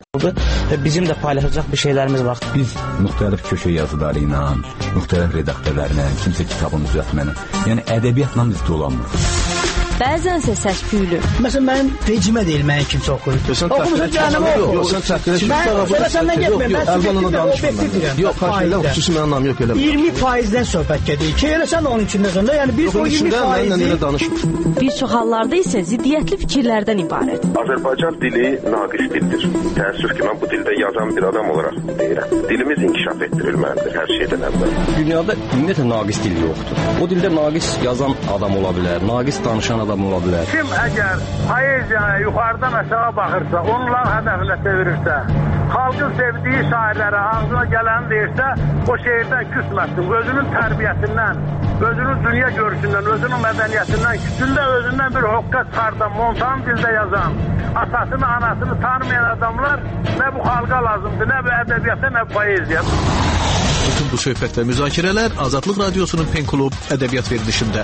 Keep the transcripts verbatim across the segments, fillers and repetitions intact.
oldu və bizim də paylaşacaq bir şeylərimiz var. Biz müxtəlif köşə yazıları ilə, müxtəlif redaktörlərlə, kimsə kitabını düzəltməni, yəni ədəbiyyatla biz dolanmırıq. Bəzənsə səs-küylü. Məsələn, mənim vecimə deyil, mənə kimsə oxuyur. Oxumusun canımı oxuyur. Yox, sən çəkilək. Mən səndən getməyim, mən sizə danışmıram. Yox, xahiş xüsusi mənim anlam yox, eləmə. iyirmi faizdən söhbət gedir. Ki, elə sən onun içində sonra, yəni biz o iyirmi faizi... Bir çox hallarda isə ziddiyyətli fikirlərdən ibarət. Azərbaycan dili naqis dildir. Təəssüf ki, mən bu dildə yazan bir adam olaraq deyirəm. Dilimiz inkişaf etdirilməlidir hər şeydən əvvəl. Dünyada ümumiyyətlə naqis dil yoxdur. O dildə naqis yazan adam ola bilər, naqis danışan adam ola bilər. Kim əgər poeziyaya yuxarıdan aşağı baxırsa, onların hədəfinə çevirirsə, xalqın sevdiyi şairlərə ağzına gələni deyirsə, o şeirdən küsməsin. Özünün tərbiyəsindən, özünün dünya görüşündən, özünün mədəniyyətindən, küçündə özündən bir hoqqa çıxardan, montan dildə yazan, atasını, anasını tanımayan adamlar nə bu xalqa lazımdır, nə bu ədəbiyyata, nə bu poeziya. Bütün bu söhbət və müzakirələr Azadlıq Radiosunun Pen Klub ədəbiyyat verilişində.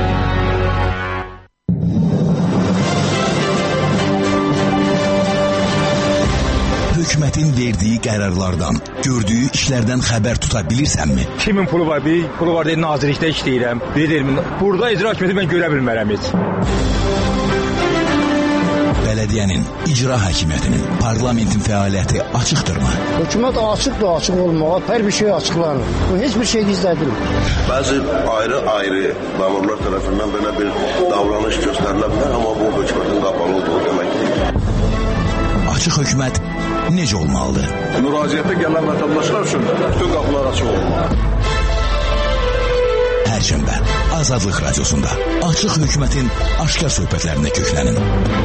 Hökumətin verdiyi qərarlardan, gördüyü işlərdən xəbər tuta bilirsənmi? Kimin pulu var? Bir pulu var deyil, nazirlikdə işləyirəm. Deyirəm, burada icra hakimiyyəti mən görə bilmərəm heç. Bələdiyyənin, icra hakimiyyətinin, parlamentin fəaliyyəti açıqdırmı? Hökumət açıqdır, açıq olmağa, hər bir şey açıqlanır. Bu heç bir şey gizlədilmir. Bəzi ayrı-ayrı məmurlar tərəfindən belə bir davranış göstərilə bilər, amma bu hökumətin qapalı olduğu demək deyil. Açıq hökumət necə olmalıdır? Müraciətə gələn vətəndaşlar üçün bütün qapılar açıq olmalıdır. Pərşənbə, Azadlıq Radiosunda açıq hökumətin aşkar söhbətlərinə köklənin.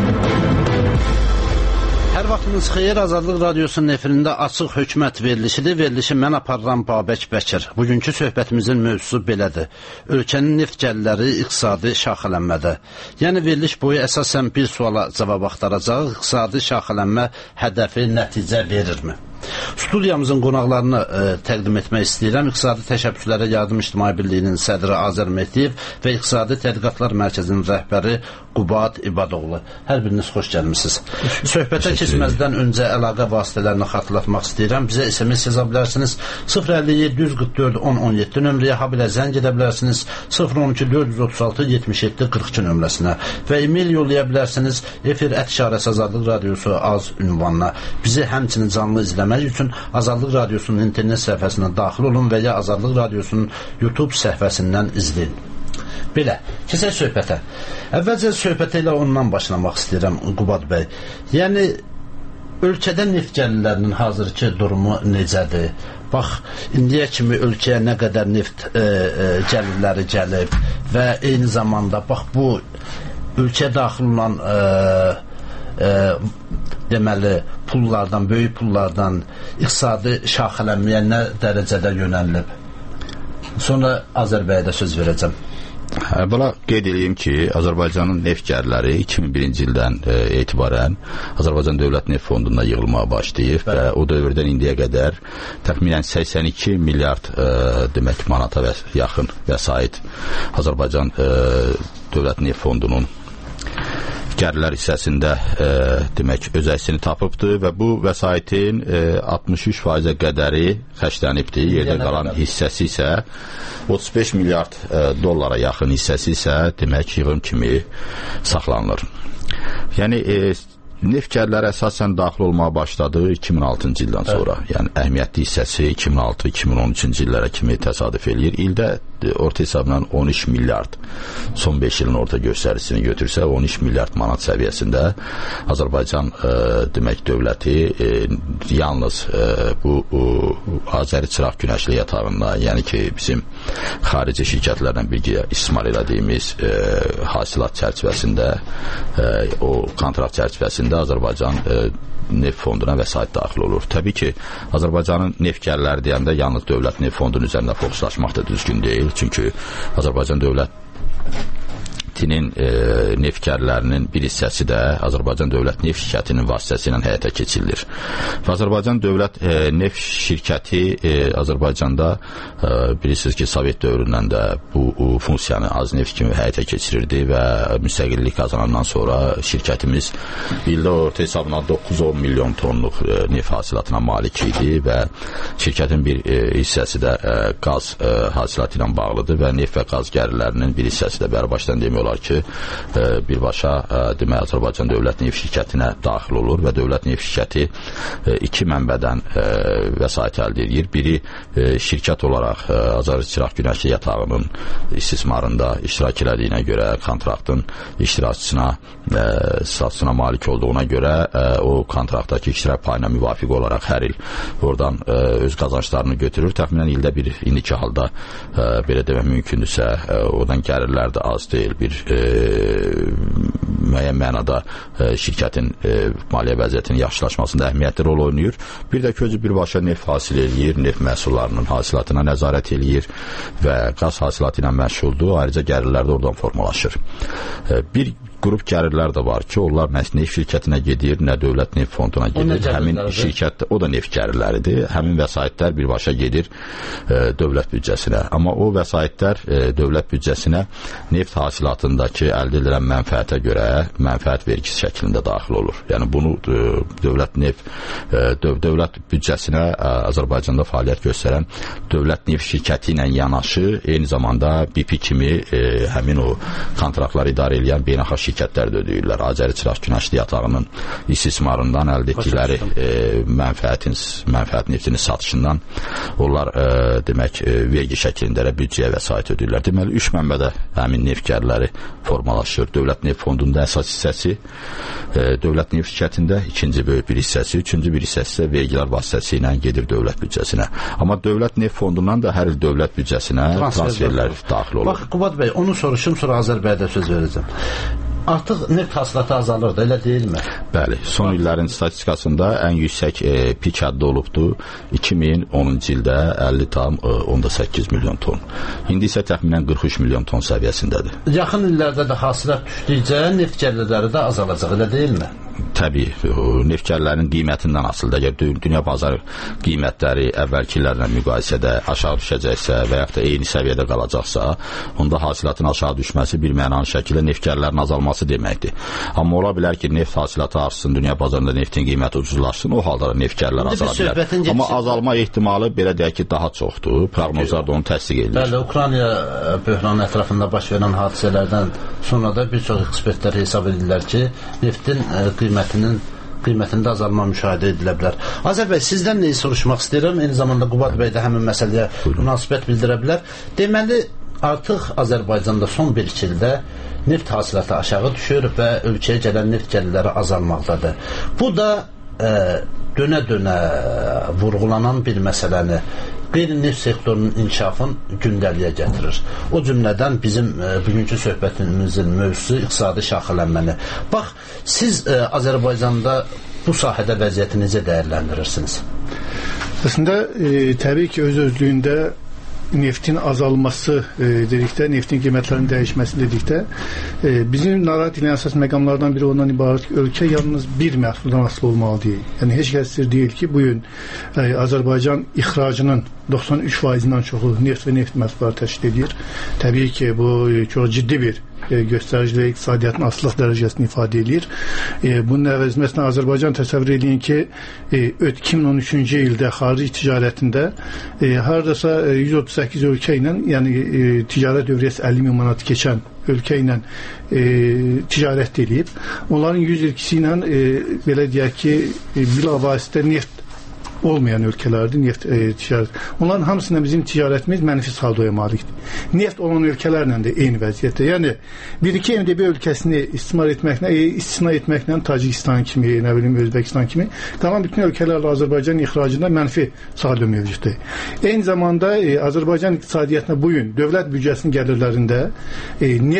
Hər vaxtınız xeyir, Azadlıq Radiosunun efirində açıq hökumət verilişidir. Verilişi mən aparıram Babək Bəkir. Bugünkü söhbətimizin mövzusu belədir. Ölkənin neft gəlirləri iqtisadi şaxələnmədə. Yəni veriliş boyu əsasən bir suala cavab axtaracaq. İqtisadi şaxələnmə hədəfi nəticə verirmi? Studiyamızın qonaqlarını e, təqdim etmək istəyirəm. İqtisadi Təşəbbüslərə Yardım İctimai Birliyinin sədri Azər Mehdiyev və İqtisadi Tədqiqatlar Mərkəzinin rəhbəri Qubad İbadoğlu. Hər biriniz xoş gəlmişsiniz. Söhbətə keçməzdən öncə əlaqə vasitələrini xatırlatmaq istəyirəm. Bizə S M S yaza bilərsiniz. sıfır əlli yeddi yüz qırx dörd on on yeddi nömrəyə, habelə zəng edə bilərsiniz. sıfır on iki dörd yüz otuz altı yetmiş yeddi qırx iki nömrəsinə və e-mail yollaya bilərsiniz. Efir ət işarəsi Azadlıq Radiosu az ünvanına. Bizi həmçinin canlı izləmək üçün Azadlıq Radiosunun internet səhifəsinə daxil olun və ya Azadlıq Radiosunun YouTube səhifəsindən izləyin. Belə, keçək söhbətə. Əvvəlcə söhbətə ilə ondan başlamaq istəyirəm, Qubad bəy. Yəni, ölkədə neft gəlirlərinin hazırki durumu necədir? Bax, indiyə kimi ölkəyə nə qədər neft e, e, gəlirləri gəlib və eyni zamanda, bax, bu ölkəyə daxil olan e, e, deməli, pullardan, böyük pullardan iqtisadi şaxələnməyə nə dərəcədə yönəlib? Sonra Azərbaycana söz verəcəm. Buna qeyd edeyim ki, Azərbaycanın neft gəlirləri iki min birinci ildən e, etibarən Azərbaycan Dövlət Neft Fondunda yığılmağa başlayıb Bəli. Və o dövrdən indiyə qədər təxminən səksən iki milyard e, demək manata və yaxın vəsait Azərbaycan e, Dövlət Neft Fondunun gəlirlər hissəsində e, demək öz əksini tapıbdır və bu vəsaitin e, altmış üç faizə qədəri xərclənibdir. Yerdə qalan hissəsi isə otuz beş milyard e, dollara yaxın hissəsi isə demək yığım kimi saxlanılır. Yəni e, neft gəlirləri əsasən daxil olmağa başladı iki min altıncı ildən sonra. Evet. Yəni əhəmiyyətli hissəsi iki min altı iki min on üçüncü illərə kimi təsadüf eləyir. İldə orta hesabla on üç milyard, son beş ilin orta göstərisini götürsə on üç milyard manat səviyyəsində Azərbaycan e, demək dövləti e, yalnız e, bu e, Azəri Çıraq Günəşli yatağında, yəni ki bizim xarici şirkətlərlə birgə istismar elədiyimiz e, hasilat çərçivəsində e, o kontrakt çərçivəsində Azərbaycan e, neft fonduna vəsait daxil olur. Təbii ki, Azərbaycanın neft gəlirləri deyəndə yalnız dövlət neft fondunun üzərində fokuslaşmaq da düzgün deyil. Çünki Azərbaycan dövlət neftinin, e, neftkarlarının bir hissəsi də Azərbaycan Dövlət Neft Şirkətinin vasitəsilə həyata keçirilir. Və Azərbaycan Dövlət e, Neft Şirkəti e, Azərbaycanda e, bilirsiniz ki, Sovet dövründən də bu o, funksiyanı az neft kimi həyata keçirirdi və müstəqillik qazanandan sonra şirkətimiz ildə orta hesabına doqquz on milyon tonluq e, neft hasilatına malik idi və şirkətin bir e, hissəsi də e, qaz e, hasilatı ilə bağlıdır və neft və qaz gəlirlərinin bir hissəsi də bərabərdən demək olar ki, e, birbaşa e, demək Azərbaycan Dövlət Neft Şirkətinə daxil olur və Dövlət Neft Şirkəti e, iki mənbədən e, vəsait əldə edir. Biri e, şirkət olaraq e, Azər-Çıraq Günəşli yatağının istismarında iştirak elədiyinə görə kontraktın iştirakçısına e, statusuna malik olduğuna görə e, o kontraktdakı iştirak payına müvafiq olaraq hər il oradan e, öz qazanclarını götürür. Təxminən ildə bir indiki halda e, belə demək mümkündürsə e, oradan gəlirlər də az deyil, bir e, müəyyən mənada e, şirkətin e, maliyyə vəziyyətinin yaxşılaşmasında əhəmiyyətli rol oynayır. Bir də ki, özü birbaşa neft hasil eləyir, neft məhsullarının hasilatına nəzarət eləyir və qaz hasilatı ilə məşğuldur. Ayrıca gəlirlər də oradan formalaşır. E, bir qrup gəlirlər də var ki, onlar məhz neft şirkətinə gedir, nə dövlət neft fonduna gedir. Həmin şirkət, o da neft gəlirləridir. Həmin vəsaitlər birbaşa gedir e, dövlət büdcəsinə. Amma o vəsaitlər e, dövlət büdcəsinə neft hasilatındakı əldə edilən mənfəətə görə mənfəət vergisi şəklində daxil olur. Yəni bunu e, dövlət neft e, döv dövlət büdcəsinə e, Azərbaycanda fəaliyyət göstərən dövlət neft şirkəti ilə yanaşı, eyni zamanda B P kimi e, həmin o kontraktları idarə edən beynəlxalq şirkətlər də ödəyirlər. Azər-Çıraq Günəşli yatağının istismarından əldə etdikləri e, mənfəətin, mənfəət neftinin satışından onlar e, demək e, vergi şəklində də büdcəyə vəsait ödəyirlər. Deməli, üç mənbədə həmin neft gəlirləri formalaşır. Dövlət neft fondunda əsas hissəsi, e, dövlət neft şirkətində ikinci böyük bir hissəsi, üçüncü bir hissəsi də vergilər vasitəsilə gedir dövlət büdcəsinə. Amma dövlət neft fondundan da hər il dövlət büdcəsinə transferlər daxil olur. Bax, Qubad bəy, onu soruşum, sonra Azər bəydə söz verəcəm. Artıq neft hasilatı azalır da, elə deyilmi? Bəli, son illərin statistikasında ən yüksək e, pik həddi olubdur. iki min onuncu ildə əlli tam onda səkkiz milyon ton. İndi isə təxminən qırx üç milyon ton səviyyəsindədir. Yaxın illərdə də hasilat düşdükcə neft gəlirləri də azalacaq, elə deyilmi? Təbii, neft gəlirlərinin qiymətindən asılıdır. Əgər dünya bazarı qiymətləri əvvəlki illərlə müqayisədə aşağı düşəcəksə və yaxud da eyni səviyyədə qalacaqsa, onda hasilatın aşağı düşməsi bir mənalı şəkildə neft gəlirlərinin azalması deməkdir. Amma ola bilər ki, neft hasilatı artsın, dünya bazarında neftin qiyməti ucuzlaşsın, o halda da neft gəlirlər azala bilər. Amma azalma ehtimalı belə deyək ki, daha çoxdur. Proqnozlar da onu təsdiq edir. Bəli, Ukrayna böhranı ətrafında baş verən hadisələrdən sonra da bir çox ekspertlər hesab edirlər ki, neftin qiymətinin qiymətində azalma müşahidə edilə bilər. Azər bəy, sizdən neyi soruşmaq istəyirəm? Eyni zamanda Qubad bəy də həmin məsələyə münasibət bildirə bilər. Deməli, artıq Azərbaycanda son bir iki ildə neft hasilatı aşağı düşür və ölkəyə gələn neft gəlirləri azalmaqdadır. Bu da dönə-dönə vurğulanan bir məsələni, qeyri-neft sektorunun inkişafın gündəliyə gətirir. O cümlədən bizim e, bugünkü söhbətimizin mövzusu iqtisadi şaxələnməni. Bax, siz e, Azərbaycanda bu sahədə vəziyyəti necə dəyərləndirirsiniz? Əslində, e, təbii ki, öz-özlüyündə neftin azalması e, dedikdə, neftin qiymətlərinin dəyişməsi dedikdə, e, bizim narahat edən əsas məqamlardan biri ondan ibarət ki, ölkə yalnız bir məhsuldan asılı olmalı deyil. Yəni, heç kəsdir deyil ki, bugün e, Azərbaycan ixracının doxsan üç faizindən çoxu neft və neft məhsulları təşkil edir. Təbii ki, bu e, çox ciddi bir e, göstərici və iqtisadiyyatın asılıq dərəcəsini ifadə edir. E, bunun əvəzməsində Azərbaycan təsəvvür edin ki, e, iki min on üçüncü ildə xarici ticarətində e, haradasa e, yüz otuz səkkiz ölkə ilə, yəni e, ticarət dövriyyəsi əlli min manat keçən ölkə ilə e, ticarət edib. Onların yüz ilkisi ilə e, belə deyək ki, e, bilavasitə neft olmayan ölkələrdir, neft e, ticarət. Onların hamısında bizim ticarətimiz mənfi saldoya malikdir. Neft olan ölkələrlə də eyni vəziyyətdə. Yəni, bir-iki M D B ölkəsini istismar etməklə, e, istisna etməklə Tacikistan kimi, nə bilim, Özbəkistan kimi, qalan bütün ölkələrlə Azərbaycan ixracında mənfi saldo mövcuddur. Eyni zamanda e, Azərbaycan iqtisadiyyatına bugün dövlət büdcəsinin gəlirlərində e, neft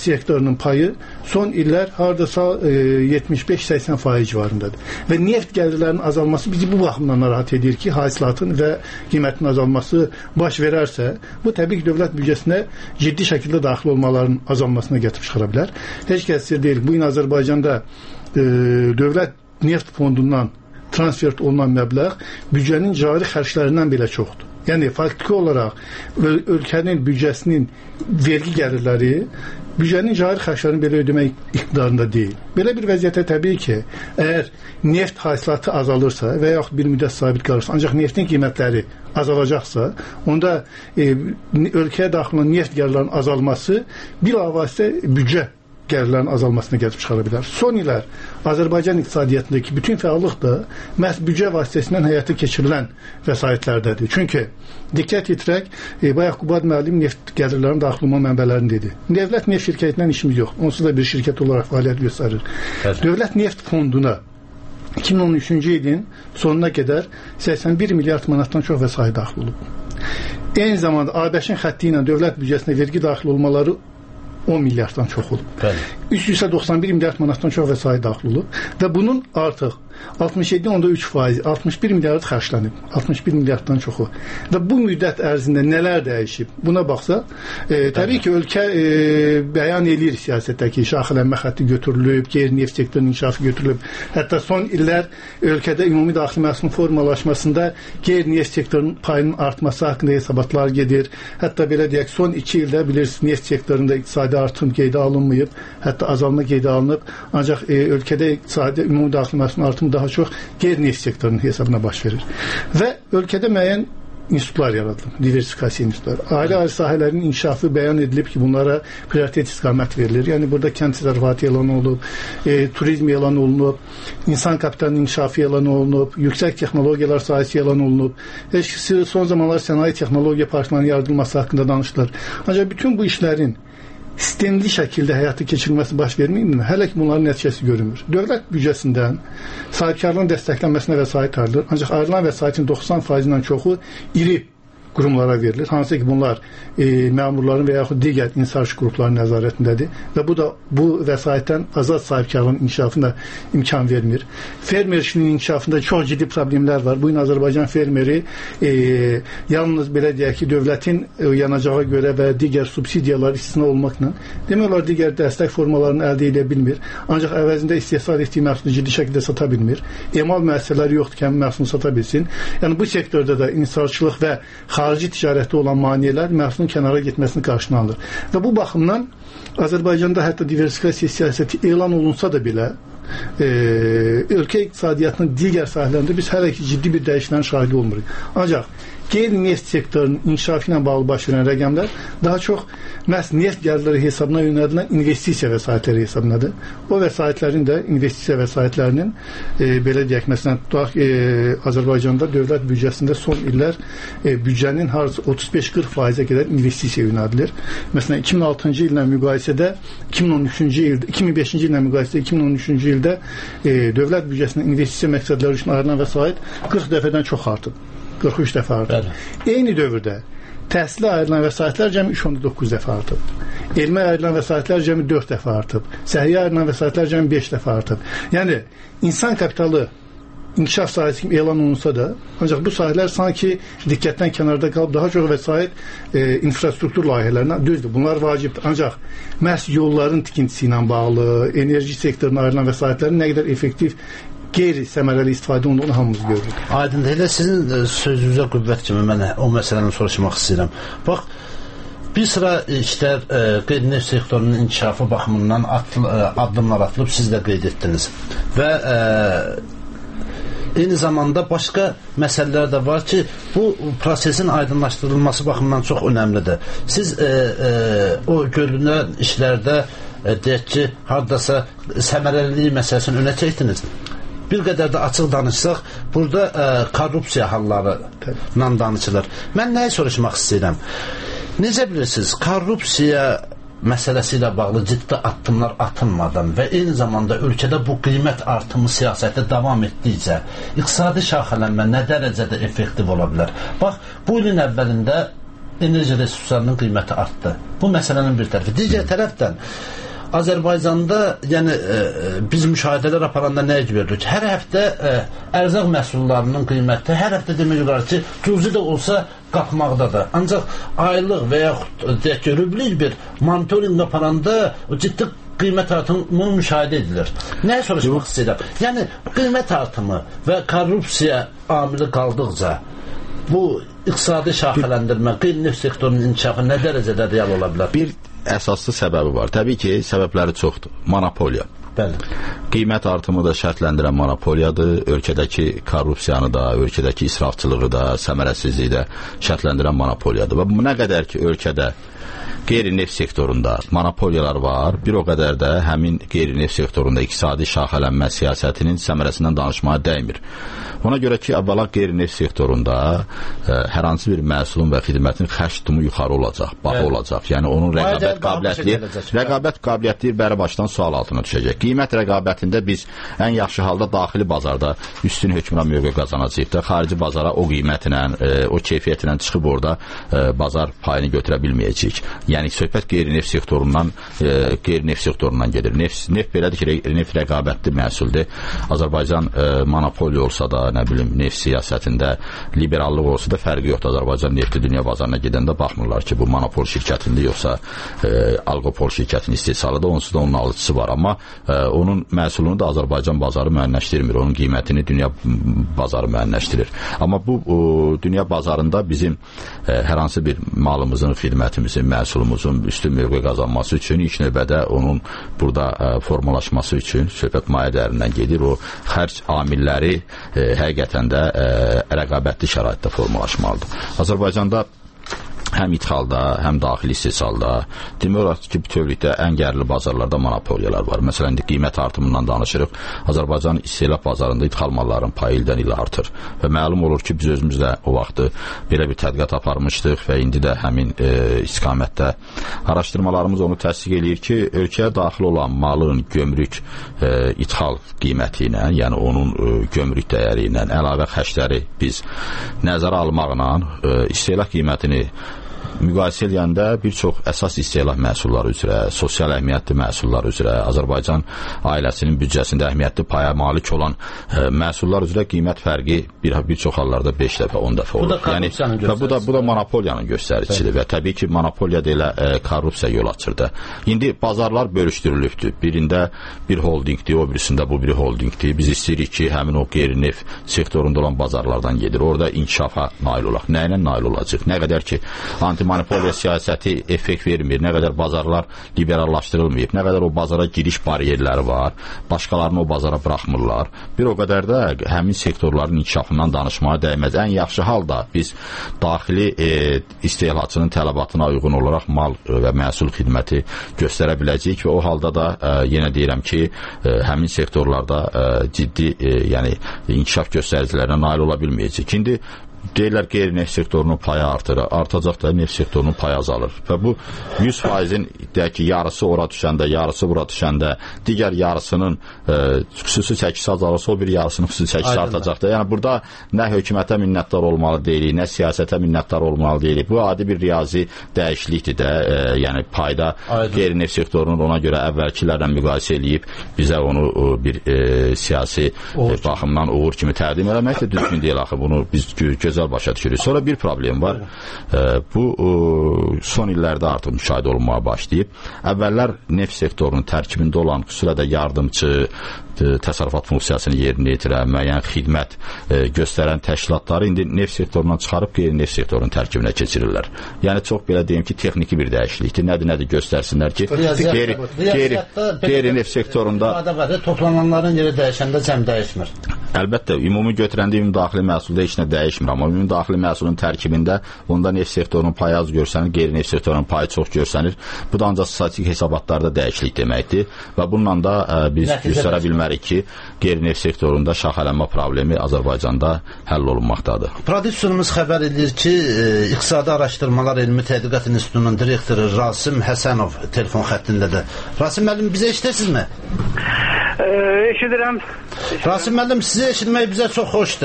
sektorunun payı son illər hardasa e, yetmiş beş səksən faiz civarındadır. Və neft gəlirlərinin azalması bizi bu baxımdan narahat edir ki, hasilatın və qiymətin azalması baş verərsə, bu təbii ki, dövlət büdcəsinə ciddi şəkildə daxil olmaların azalmasına gətirib çıxara bilər. Heç kəs sir deyil, bu gün Azərbaycanda e, dövlət neft fondundan transfer olunan məbləğ büdcənin cari xərclərindən belə çoxdur. Yəni, faktiki olaraq ölkənin büdcəsinin vergi gəlirləri büdcənin cari xərclərini belə ödəmək iqtidarında deyil. Belə bir vəziyyətə təbii ki, əgər neft hasilatı azalırsa və yaxud bir müddət sabit qalırsa, ancaq neftin qiymətləri azalacaqsa, onda e, ölkəyə daxil olan neft gəlirlərinin azalması bilavasitə büdcə gəlirlərin azalmasına gətirib çıxara bilər. Son iller Azərbaycan iqtisadiyyatındakı bütün fəallıq da məhz büdcə vasitəsindən həyata keçirilən vəsaitlərdədir. Çünki diqqət yetirək, e, bayaq Qubad müəllim neft gəlirlərinin daxil olma mənbələrini dedi. Dövlət neft şirkətindən işimiz yox. Onsuz da bir şirkət olaraq fəaliyyət göstərir. Evet. Dövlət neft fonduna iki min on üçüncü ilin sonuna qədər səksən bir milyard manatdan çox vəsait daxil olub. Eyni zamanda ABŞ-in xətti ilə dövlət büdcəsinə vergi daxil olmaları on milyarddan çox olub. üç yüz doxsan bir milyard manatdan çox vəsait daxil olub və bunun artıq altmış yeddi nöqtə üç faiz, altmış bir milyard xərclənib. altmış bir milyarddan çoxu. Və bu müddət ərzində nələr dəyişib? Buna baxsa, e, təbii ki, ölkə e, bəyan eləyir siyasətdəki şaxələnmə xətti götürülüb, qeyri-neft sektorunun inkişafı götürülüb. Hətta son illər ölkədə ümumi daxili məhsulun formalaşmasında qeyri-neft sektorunun payının artması haqqında hesabatlar gedir. Hətta belə deyək, son iki ildə bilirsiniz, neft sektorunda iqtisadi artım qeydə alınmayıb, hətta azalma qeydə alınıb. Ancaq e, ölkədə iqtisadi ümumi daxili məhsulun artımı daha çox qeyri-neft sektorunun hesabına baş verir. Və ölkədə müəyyən institutlar yaradılıb, diversifikasiya institutları. Ayrı-ayrı sahələrin inkişafı bəyan edilib ki, bunlara prioritet istiqamət verilir. Yəni, burada kənd təsərrüfatı elan olunub, e, turizm elan olunub, insan kapitalının inkişafı elan olunub, yüksək texnologiyalar sahəsi elan olunub. Heç son zamanlar sənaye texnologiya parklarının yaradılması haqqında danışılır. Ancaq bütün bu işlərin sistemli şəkildə həyata keçirilməsi baş verməyimi, hələ ki bunların nəticəsi görünmür. Dövlət büdcəsindən sahibkarlığın dəstəklənməsinə vəsait ayrılır, ancaq ayrılan vəsaitin doxsan faizindən çoxu iri qurumlara verilir. Hansı ki bunlar e, məmurların və yaxud digər insarış qruplarının nəzarətindədir və bu da bu vəsaitdən azad sahibkarlığın inkişafına imkan vermir. Fermer işinin inkişafında çox ciddi problemlər var. Bu gün Azərbaycan fermeri e, yalnız belə deyək ki, dövlətin e, yanacağa görə və digər subsidiyalar istisna olmaqla demək olar digər dəstək formalarını əldə edə bilmir. Ancaq əvəzində istehsal etdiyi məhsulu ciddi şəkildə sata bilmir. Emal müəssisələri yoxdur ki, məhsulunu sata bilsin. Yəni bu sektorda da insarçılıq və xarici ticarətdə olan maneələr məhsulun kənara getməsini qarşına alır. Və bu baxımdan Azərbaycanda hətta diversifikasiya siyasəti elan olunsa da belə e, ölkə iqtisadiyyatının digər sahələrində biz hələ ki ciddi bir dəyişikliyin şahidi olmuruq. Ancaq qeyri-neft sektorunun inkişafı ilə bağlı baş verən rəqəmlər daha çox məhz neft gəlirləri hesabına yönəldilən investisiya vəsaitləri hesabındadır. O vəsaitlərin də investisiya vəsaitlərinin e, belə deyək, məsələn, tutaq, e, Azərbaycanda dövlət büdcəsində son illər e, büdcənin harcı otuz beş qırx faizə qədər investisiya yönəldilir. Məsələn, iki min altıncı illə müqayisədə iki min on üçüncü ildə, iki min beşinci illə müqayisədə iki min on üçüncü ildə e, dövlət büdcəsində investisiya məqsədləri üçün ayrılan vəsait qırx dəfədən çox artıb. qırx üç dəfə artıb. Eyni dövrdə təhsilə ayrılan vəsaitlər cəmi üç nöqtə doqquz dəfə artıb. Elmə ayrılan vəsaitlər cəmi dörd dəfə artıb. Səhiyyə ayrılan vəsaitlər cəmi beş dəfə artıb. Yəni, insan kapitalı inkişaf sahəsi kimi elan olunsa da, ancaq bu sahələr sanki diqqətdən kənarda qalıb daha çox vəsait e, infrastruktur layihələrinə düzdür. Bunlar vacibdir. Ancaq məhz yolların tikintisi ilə bağlı, enerji sektoruna ayrılan vəsaitlərin nə qədər effektiv qeyri-səmərəli istifadə olduğunu hamımız görürük. Aydındır. Elə sizin sözünüzə qüvvət kimi mən o məsələni soruşmaq istəyirəm. Bax, bir sıra işlər e, qeyri-neft sektorunun inkişafı baxımından atıl, e, addımlar atılıb, siz də qeyd etdiniz. Və e, eyni zamanda başqa məsələlər də var ki, bu prosesin aydınlaşdırılması baxımından çox önəmlidir. Siz e, e, o görünən işlərdə e, deyək ki, haradasa səmərəliliyi məsələsini önə çəkdiniz. Bir qədər də açıq danışsaq, burada ə, korrupsiya halları ilə danışılır. Mən nəyi soruşmaq istəyirəm? Necə bilirsiniz, korrupsiya məsələsi ilə bağlı ciddi addımlar atılmadan və eyni zamanda ölkədə bu qiymət artımı siyasəti davam etdikcə iqtisadi şaxələnmə nə dərəcədə effektiv ola bilər? Bax, bu ilin əvvəlində enerji resurslarının qiyməti artdı. Bu məsələnin bir tərəfi. Digər tərəfdən Azərbaycanda, yəni e, biz müşahidələr aparanda nə görürük? Hər həftə e, ərzaq məhsullarının qiyməti hər həftə demək olar ki, cüzi də olsa qalxmaqdadır. Ancaq aylıq və yaxud deyək ki, rüblik bir monitorinq aparanda o ciddi qiymət artımı müşahidə edilir. Nəyə soruşmaq istəyirəm? Yəni qiymət artımı və korrupsiya amili qaldıqca bu iqtisadi şaxələndirmə, qeyri-neft sektorunun inkişafı nə dərəcədə real ola bilər? Bir əsaslı səbəbi var. Təbii ki, səbəbləri çoxdur. Monopoliya. Bəli. Qiymət artımı da şərtləndirən monopoliyadır. Ölkədəki korrupsiyanı da, ölkədəki israfçılığı da, səmərəsizliyi də şərtləndirən monopoliyadır. Və bu nə qədər ki, ölkədə qeyri-neft sektorunda monopoliyalar var, bir o qədər də həmin qeyri-neft sektorunda iqtisadi şaxələnmə siyasətinin səmərəsindən danışmağa dəymir. Ona görə ki, əvvəla qeyri-neft sektorunda ə, hər hansı bir məhsulun və xidmətin xərc tutumu yuxarı olacaq, baha evet. olacaq. Yəni onun rəqabət qabiliyyəti, rəqabət qabiliyyəti bəri başdan sual altına düşəcək. Qiymət rəqabətində biz ən yaxşı halda daxili bazarda üstün hökmran mövqe qazanacağıq da, xarici bazara o qiymətlə, ə, o keyfiyyətlə çıxıb orada ə, bazar payını götürə bilməyəcəyik. Yəni söhbət qeyri-neft sektorundan e, qeyri-neft sektorundan gedir. Neft, neft belədir ki, neft rəqabətli məhsuldur. Azərbaycan e, monopoliya olsa da, nə bilim, neft siyasətində liberallıq olsa da fərqi yoxdur. Azərbaycan nefti dünya bazarına gedəndə baxmırlar ki, bu monopol şirkətində yoxsa e, alqopol şirkətinin istehsalı da, onsuz da onun alıcısı var. Amma e, onun məhsulunu da Azərbaycan bazarı müəyyənləşdirmir. Onun qiymətini dünya bazarı müəyyənləşdirir. Amma bu o, dünya bazarında bizim e, hər hansı bir malımızın, xidmətimizin, məhsulumuzun üstün mövqe qazanması üçün ilk növbədə onun burada ə, formalaşması üçün söhbət mayə dəyərindən gedir. O xərc amilləri ə, həqiqətən də ə, rəqabətli şəraitdə formalaşmalıdır. Azərbaycanda həm ixalda, həm daxili istehsalda demək olar ki, bütövlükdə ən gərli bazarlarda monopoliyalar var. Məsələn, indi qiymət artımından danışırıq. Azərbaycan istehlak bazarında ixal malların payı ildən ilə artır və məlum olur ki, biz özümüz də o vaxtı belə bir tədqiqat aparmışdıq və indi də həmin e, istiqamətdə araşdırmalarımız onu təsdiq eləyir ki, ölkəyə daxil olan malın gömrük e, ixal qiyməti ilə, yəni onun e, gömrük dəyəri ilə əlavə xərcləri biz nəzərə almaqla e, istehlak qiymətini müqayisə edəndə bir çox əsas istehlak məhsulları üzrə, sosial əhəmiyyətli məhsullar üzrə, Azərbaycan ailəsinin büdcəsində əhəmiyyətli paya malik olan ə, məhsullar üzrə qiymət fərqi bir, bir çox hallarda beş dəfə, on dəfə olur. Bu da yəni, və bu da, bu da monopoliyanın göstəricisidir və təbii ki, monopoliya da elə ə, korrupsiya yol açırdı. İndi bazarlar bölüşdürülübdür. Birində bir holdingdir, o birisində bu biri holdingdir. Biz istəyirik ki, həmin o qeyri-neft sektorunda olan bazarlardan gedir. Orada inkişafa nail olaq. Nə ilə nail olacaq? Nə qədər ki, anti-monopoliya siyasəti effekt vermir, nə qədər bazarlar liberallaşdırılmayıb, nə qədər o bazara giriş bariyerləri var, başqalarını o bazara buraxmırlar. Bir o qədər də həmin sektorların inkişafından danışmağa dəyməz. Ən yaxşı halda biz daxili e, istehlakçının tələbatına uyğun olaraq mal və məhsul xidməti göstərə biləcəyik və o halda da e, yenə deyirəm ki, e, həmin sektorlarda e, ciddi e, yəni inkişaf göstəricilərinə nail ola bilməyəcək. İndi deyirlər qeyri-neft sektorunun payı artır, artacaq da neft sektorunun payı azalır. Və bu yüz faizin deyək ki, yarısı ora düşəndə, yarısı bura düşəndə, digər yarısının e, xüsusi çəkisi azalırsa, o bir yarısının xüsusi çəkisi artacaq da. Yəni burada nə hökumətə minnətdar olmalı deyilik, nə siyasətə minnətdar olmalı deyilik. Bu adi bir riyazi dəyişiklikdir də, e, yəni payda qeyri-neft sektorunun ona görə əvvəlkilərlə müqayisə eləyib bizə onu o, bir e, siyasi e, baxımdan uğur kimi təqdim eləmək də düzgün deyil axı. Bunu biz gözəl başa düşürük. Sonra bir problem var. E, bu e, son illərdə artıq müşahidə olunmaya başlayıb. Əvvəllər neft sektorunun tərkibində olan xüsusilə də yardımçı təsərrüfat funksiyasını yerinə yetirən, müəyyən xidmət e, göstərən təşkilatları indi neft sektorundan çıxarıb qeyri-neft sektorunun tərkibinə keçirirlər. Yəni çox belə deyim ki, texniki bir dəyişiklikdir. Nədir, nədir göstərsinlər ki, qeyri-neft sektorunda toplananların yeri dəyişəndə cəm dəyişmir. Əlbəttə, ümumi götürəndə ümumi daxili məhsulda heç nə dəyişmir, amma ümumi daxili məhsulun tərkibində onda neft sektorunun payı az görsənir, qeyri-neft sektorunun payı çox görsənir. Bu da ancaq statistik hesabatlarda dəyişiklik deməkdir və bununla da ə, biz göstərə bilmərik ki, qeyri-neft sektorunda şaxələnmə problemi Azərbaycanda həll olunmaqdadır. Prodüserimiz xəbər edir ki, e, İqtisadi Araşdırmalar Elmi Tədqiqat İnstitutunun direktoru Rasim Həsənov telefon xəttindədir. Rasim müəllim, bizə eşidirsinizmi? E, eşidirəm. Rasim müəllim, sizi eşitmək bizə çox xoşdur.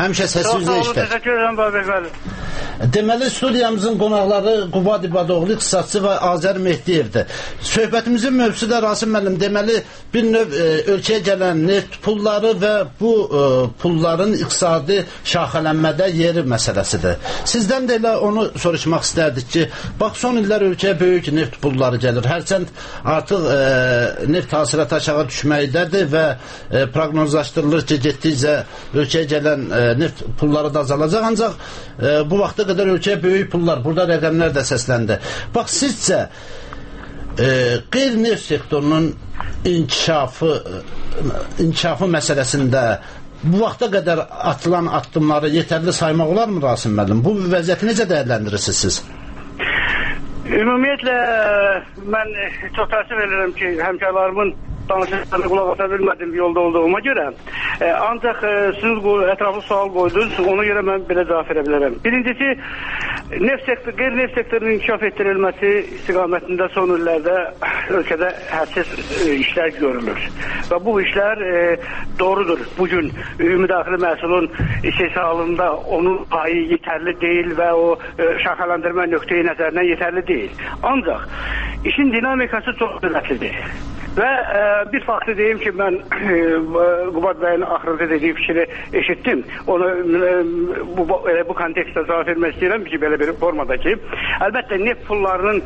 Həmişə səsinizə işlər. Təşəkkür edirəm Babək müəllim. Deməli, studiyamızın qonaqları Qubad İbadoğlu, iqtisadçı və Azər Mehdiyevdir. Söhbətimizin mövzusu da Rasim müəllim, deməli, bir növ e, ölkəyə gələn neft pulları və bu e, pulların iqtisadi şaxələnmədə yeri məsələsidir. Sizdən də elə onu soruşmaq istərdik ki, bax, son illər ölkəyə böyük neft pulları gəlir. Hərçənd artıq e, neft hasilatı aşağı düşməkdədir və e, proqnozlaşdırılır ki, getdikcə ölkəyə gələn e, neft pulları da azalacaq, ancaq e, bu vaxta qədər ölkəyə böyük pullar, burada rəqəmlər də səsləndi. Bax, sizcə e, qeyri-neft sektorunun inkişafı inkişafı məsələsində bu vaxta qədər atılan addımları yetərli saymaq olarmı Rasim müəllim? Bu vəziyyəti necə dəyərləndirirsiniz siz? Ümumiyyətlə, mən çox təəssüf edirəm ki, həmkarlarımın danışıqlarına qulaq asa bilmədim yolda olduğuma görə. E, ancaq e, siz ətraflı sual qoydunuz, ona görə mən belə cavab verə bilərəm. Birincisi, neft sektor, qeyri-neft sektorunun inkişaf etdirilməsi istiqamətində son illərdə ölkədə hədsiz e, işlər görülür. Və bu işlər e, doğrudur. Bugün müdaxilə məhsulun istehsalında onun payı yetərli deyil və o e, şaxələndirmə nöqteyi nəzərindən yetərli deyil. Ancaq işin dinamikası çox sürətlidir. Və e, bir faktı deyim ki, mən e, Qubad bəyin axırıncı dediyi fikri eşitdim. Onu e, bu, e, bu kontekstdə cavab vermək istəyirəm ki, belə bir formada ki, əlbəttə neft pullarının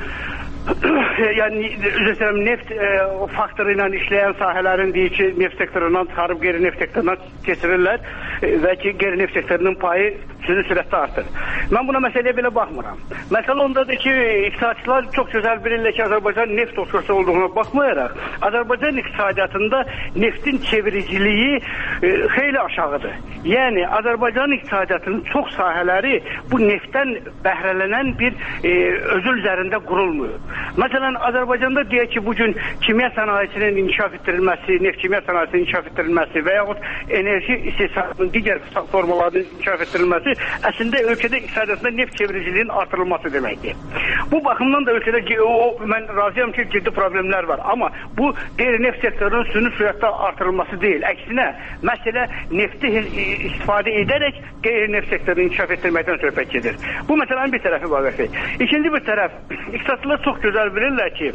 yəni üzr istəyirəm, neft e, faktoru ilə işləyən sahələrin deyir ki, neft sektorundan çıxarıb qeyri-neft sektoruna keçirirlər e, və ki, qeyri-neft sektorunun payı süni sürətdə artır. Mən buna məsələyə belə baxmıram. Məsələ ondadır ki, iqtisadçılar çox gözəl bilirlər ki, Azərbaycan neft oxşası olduğuna baxmayaraq, Azərbaycan iqtisadiyyatında neftin çeviriciliyi e, xeyli aşağıdır. Yəni, Azərbaycan iqtisadiyyatının çox sahələri bu neftdən bəhrələnən bir e, özül üzərində qurulmuyor. Məsələn, Azərbaycanda deyək ki, bugün kimya sənayesinin inkişaf etdirilməsi, neft kimya sənayesinin inkişaf etdirilməsi və yaxud enerji istehsalının digər formalarının inkişaf etdirilməsi əslində ölkədə iqtisadiyyatında neft çeviriciliyin artırılması deməkdir. Bu baxımdan da ölkədə o, mən razıyam ki, ciddi problemlər var. Amma bu qeyri-neft sektorunun süni sürətdə artırılması deyil. Əksinə, məsələ nefti istifadə edərək qeyri-neft sektorunu inkişaf etdirməkdən söhbət gedir. Bu məsələnin bir tərəfi var. İkinci bir tərəf, iqtisadçılar çox gözəl bilirlər ki,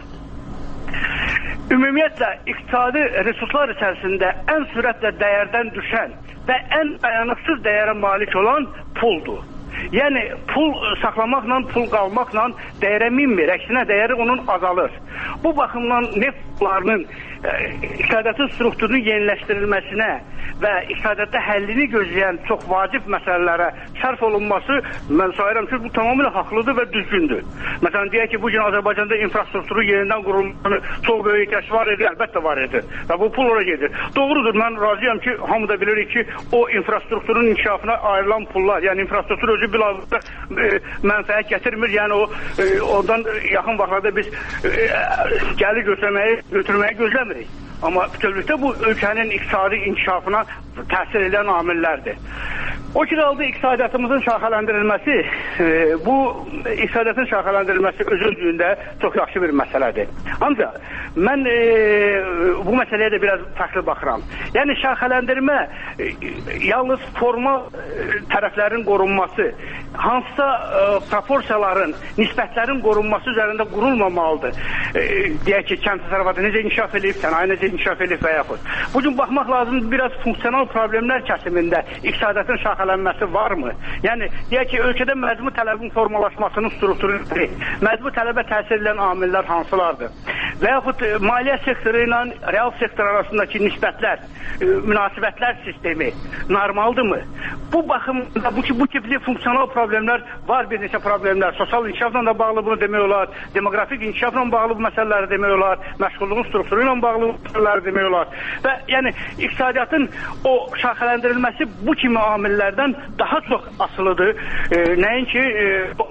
ümumiyyətlə iqtisadi resurslar içərisində ən sürətlə dəyərdən düşən və ən dayanıqsız dəyərə malik olan puldur. Yəni, pul saxlamaqla, pul qalmaqla dəyərə minmir, əksinə dəyəri onun azalır. Bu baxımdan neft pullarının e, iqtisadiyyatın strukturunun yeniləşdirilməsinə və iqtisadiyyatda həllini gözləyən çox vacib məsələlərə sərf olunması, mən sayıram ki, bu tamamilə haqlıdır və düzgündür. Məsələn, deyək ki, bugün Azərbaycanda infrastrukturu yenidən qurulmasını çox böyük ehtiyac var idi, əlbəttə var idi və bu pul oraya gedir. Doğrudur, mən razıyam ki, hamı da bilirik ki, o infrastrukturun inkişafına ayrılan pullar, yəni infrastruktur özü bilavdə e, mənfəət gətirmir, yəni o e, ondan yaxın vaxtlarda biz e, gəlir götürməyi, götürməyi gözləmirik. Amma bütövlükdə bu ölkənin iqtisadi inkişafına təsir edən amillərdir. O ki qaldı iqtisadiyyatımızın şaxələndirilməsi, e, bu iqtisadiyyatın şaxələndirilməsi öz-özlüyündə çox yaxşı bir məsələdir. Ancaq mən e, bu məsələyə də biraz fərqli baxıram. Yəni şaxələndirmə e, yalnız formal e, tərəflərin qorunması, hansısa e, proporsiyaların, nisbətlərin qorunması üzərində qurulmamalıdır. E, deyək ki, kənd təsərrüfatı necə inkişaf edib, sənaye necə inkişaf edib və yaxud. Bugün baxmaq lazımdır, biraz funksional problemlər kəsimində iqtisadiyyatın şaxələnməsi varmı? Yəni, deyək ki, ölkədə məcmu tələbin formalaşmasının strukturu nədir? Məcmu tələbə təsir edən amillər hansılardır? Və yaxud maliyyə sektoru ilə real sektor arasındakı nisbətlər, münasibətlər sistemi normaldırmı? Bu baxımda bu, bu tipli funksional problemlər var, bir neçə problemlər. Sosial inkişafla da bağlı bunu demək olar, demoqrafik inkişafla bağlı bu məsələləri demək olar, məşğulluğun strukturu ilə bağlı bu məsələləri demək olar. Və yəni iqtisadiyyatın o şaxələndirilməsi bu kimi amillərdən daha çox asılıdır. E, nəinki e,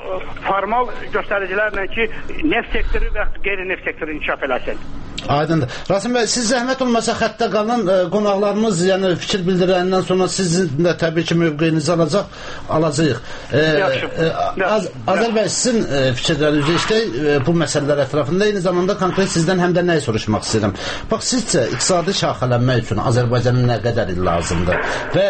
formal göstəricilərlə ki, neft sektoru və qeyri-neft sektoru inkişaf eləsin. Aydındır. Rasim bəy, siz zəhmət olmasa xəttə qalan e, qonaqlarımız, yəni fikir bildirəndən sonra sizin də təbii ki mövqeyinizi alacaq, alacağıq. E, e, Az, Azər bəy, sizin e, fikirlərinizi işte e, bu məsələlər ətrafında eyni zamanda konkret sizdən həm də nəyi soruşmaq istəyirəm. Bax, sizcə iqtisadi şaxələnmək üçün Azərbaycanın nə qədər il lazımdır və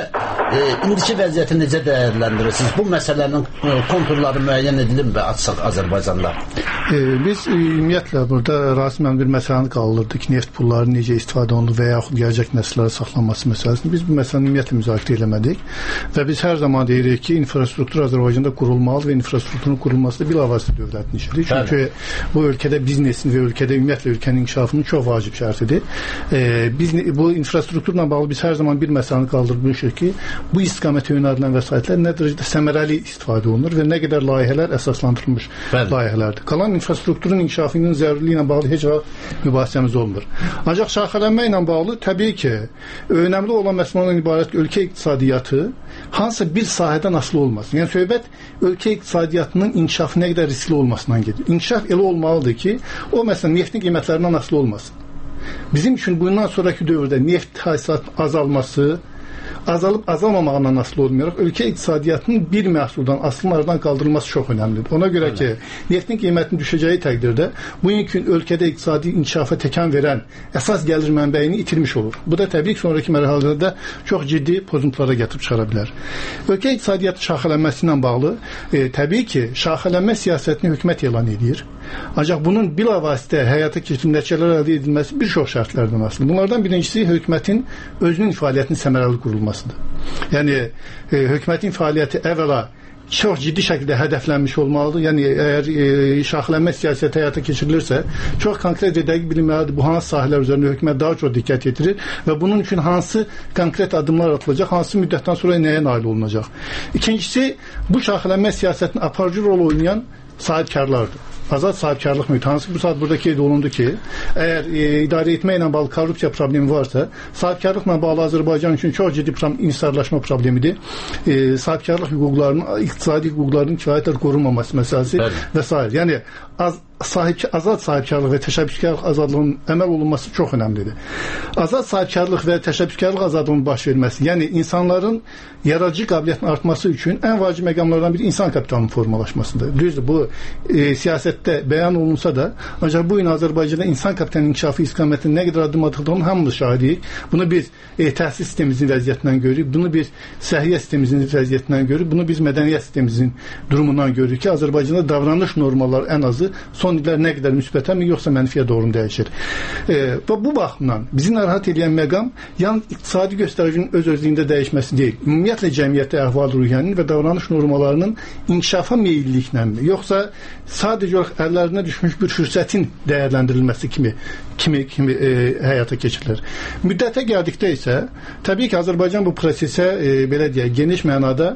e, indiki vəziyyəti necə dəyərləndirirsiniz? Bu məsələnin e, konturları müəyyən edilinmi açıq Azərbaycanda? E, biz e, ümumiyyətlə burada rasmən bir məsələni qaldırdıq ki, neft pulları necə istifadə olunur və yaxud gələcək nəsillərə saxlanması məsələsini. Biz bu məsələni ümumiyyətlə müzakirə eləmədik və biz hər zaman deyirik ki, infrastruktur Azərbaycanda qurulmalıdır və infrastrukturun qurulması da bilavasitə dövlətin işidir. Çünki Bəli. bu ölkədə biznesin və ölkədə ümumiyyətlə ölkənin inkişafının çox vacib şərtidir. E, biz bu infrastrukturla bağlı biz hər zaman bir məsələni qaldırmışıq ki, bu istiqamətə yönəldilən vəsaitlər nə dərəcədə səmərəli istifadə olunur və nə qədər layihələr əsaslandırılmış Bəli. layihələrdir. Qalan infrastrukturun inkişafının zərurluğu ilə bağlı heç vaxt mübahisəmiz olmur. Ancaq şaxələnmə ilə bağlı təbii ki, önəmli olan məsələ ondan ibarət ki, ölkə iqtisadiyyatı hansısa bir sahədən asılı olmasın. Yəni söhbət ölkə iqtisadiyyatının inkişafı nə qədər riskli olmasından gedir. İnkişaf elə olmalıdır ki, o məsələn neftin qiymətlərindən asılı olmasın. Bizim üçün bundan sonraki dövrdə neft hasilatının azalması, azalıb azalmamağından asılı olmayaraq ölkə iqtisadiyyatının bir məhsuldan asıllardan qaldırılması çox önəmlidir. Ona görə ki, neftin qiymətinin düşəcəyi təqdirdə bugünkü ölkədə iqtisadi inkişafa təkan verən əsas gəlir mənbəyini itirmiş olur. Bu da təbii ki, sonraki mərhələdə çox ciddi pozuntulara gətirib çıxara bilər. Ölkə iqtisadiyyatı şaxələnməsi ilə bağlı e, təbii ki, şaxələnmə siyasətini hökumət elan edir. Ancaq bunun bilavasitə həyata keçirilən nəticələr əldə edilməsi bir çox şərtlərdən asılıdır. Bunlardan birincisi hökumətin özünün fəaliyyətinin səmərəli qurulmasıdır. Yəni e, hökumətin fəaliyyəti əvvəla çox ciddi şəkildə hədəflənmiş olmalıdır. Yəni əgər e, şaxələnmə siyasəti həyata keçirilirsə, çox konkret və dəqiq bilinməlidir bu hansı sahələr üzərində hökumət daha çox diqqət yetirir və bunun üçün hansı konkret addımlar atılacaq, hansı müddətdən sonra nəyə nail olunacaq. İkincisi, bu şaxələnmə siyasətinin aparıcı rol oynayan sahibkarlardır. Azad sahibkarlıq mühiti. Hansı bu saat burada qeyd olundu ki, əgər e, idarə etməklə bağlı korrupsiya problemi varsa, sahibkarlıqla bağlı Azərbaycan üçün çox ciddi insarlaşma problemidir. E, sahibkarlıq hüquqlarının, iqtisadi hüquqlarının kifayətlə qorunmaması məsələsi Bəli. və s. Yəni az sahib, azad sahibkarlıq və təşəbbüskarlıq azadlığının əməl olunması çox önəmlidir. Azad sahibkarlıq və təşəbbüskarlıq azadlığının baş verməsi, yəni insanların yaradıcı qabiliyyətinin artması üçün ən vacib məqamlardan biri insan kapitalının formalaşmasıdır. Düzdür, bu e, siyasətdə bəyan olunsa da, ancaq bu gün Azərbaycanda insan kapitalının inkişafı istiqamətində nə qədər addım atıldığının hamımız şahidiyik. Bunu biz e, təhsil sistemimizin vəziyyətindən görürük, bunu biz səhiyyə sistemimizin vəziyyətindən görürük, bunu biz mədəniyyət sistemimizin durumundan görürük ki, Azərbaycanda davranış normaları ən azı son illər nə qədər müsbətəmi yoxsa mənfiyə doğru dəyişir. E, və bu baxımdan bizi narahat edən məqam yalnız iqtisadi göstəricinin öz özlüyündə dəyişməsi deyil. Ümumiyyətlə cəmiyyətdə əhval-ruhiyyənin və davranış normalarının inkişafa meyillikləmi, yoxsa sadəcə olaraq əllərinə düşmüş bir fürsətin dəyərləndirilməsi kimi kimi kimi e, həyata keçirilir. Müddətə gəldikdə isə təbii ki, Azərbaycan bu prosesə e, belə deyək, geniş mənada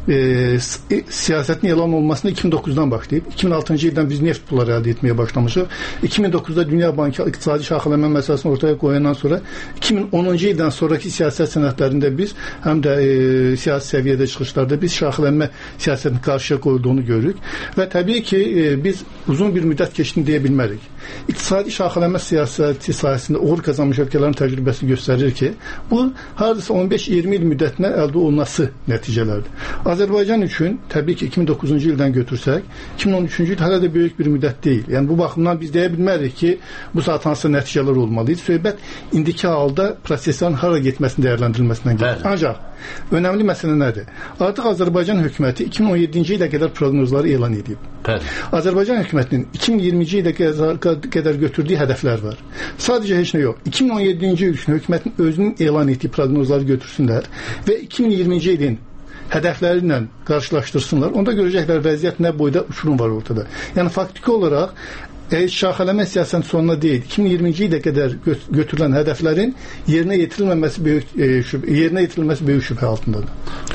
e, siyasətin elan olmasına iki min doqquzdan başlayıb. iki min altıncı ildən biz neft pulları əldə etməyə başlamışıq. iki min doqquzda Dünya Bankı iqtisadi şaxələnmə məsələsini ortaya qoyandan sonra iki min onuncu ildən sonraki siyasət sənədlərində biz həm də e, siyasi səviyyədə çıxışlarda biz şaxələnmə siyasətini qarşıya qoyulduğunu görürük və təbii ki, e, biz uzun bir müddət keçdiyini deyə bilmərik. İqtisadi şaxələnmə siyasəti sahəsində uğur qazanmış ölkələrin təcrübəsi göstərir ki, bu hardasa on beş iyirmi il müddətinə əldə olunması nəticələrdir. Azərbaycan üçün təbii ki, iki min doqquzuncu ildən götürsək, iki min on üçüncü il hələ də böyük bir müddət deyil. Yəni bu baxımdan biz deyə bilmərik ki, bu saat hansı nəticələr olmalıydı. Söhbət indiki halda proseslərin hara getməsinin dəyərləndirilməsindən gedir. Ancaq önəmli məsələ nədir? Artıq Azərbaycan hökuməti iki min on yeddinci ilə qədər proqnozları elan edib. Bəli. Azərbaycan hökumətinin iki min iyirminci ilə qədər götürdüyü hədəflər var. Sadəcə heç nə yox. iki min on yeddinci il üçün hökumətin özünün elan etdiyi proqnozları götürsünlər və iki min iyirminci ilin hədəfləri ilə qarşılaşdırsınlar. Onda görəcəklər vəziyyət nə boyda uçurum var ortada. Yəni faktiki olaraq e, şaxələnmə siyasətinin sonuna deyil, iki min iyirminci ilə qədər götürülən hədəflərin yerinə yetirilməməsi böyük e, şübhə, yerinə yetirilməsi böyük şübhə altındadır.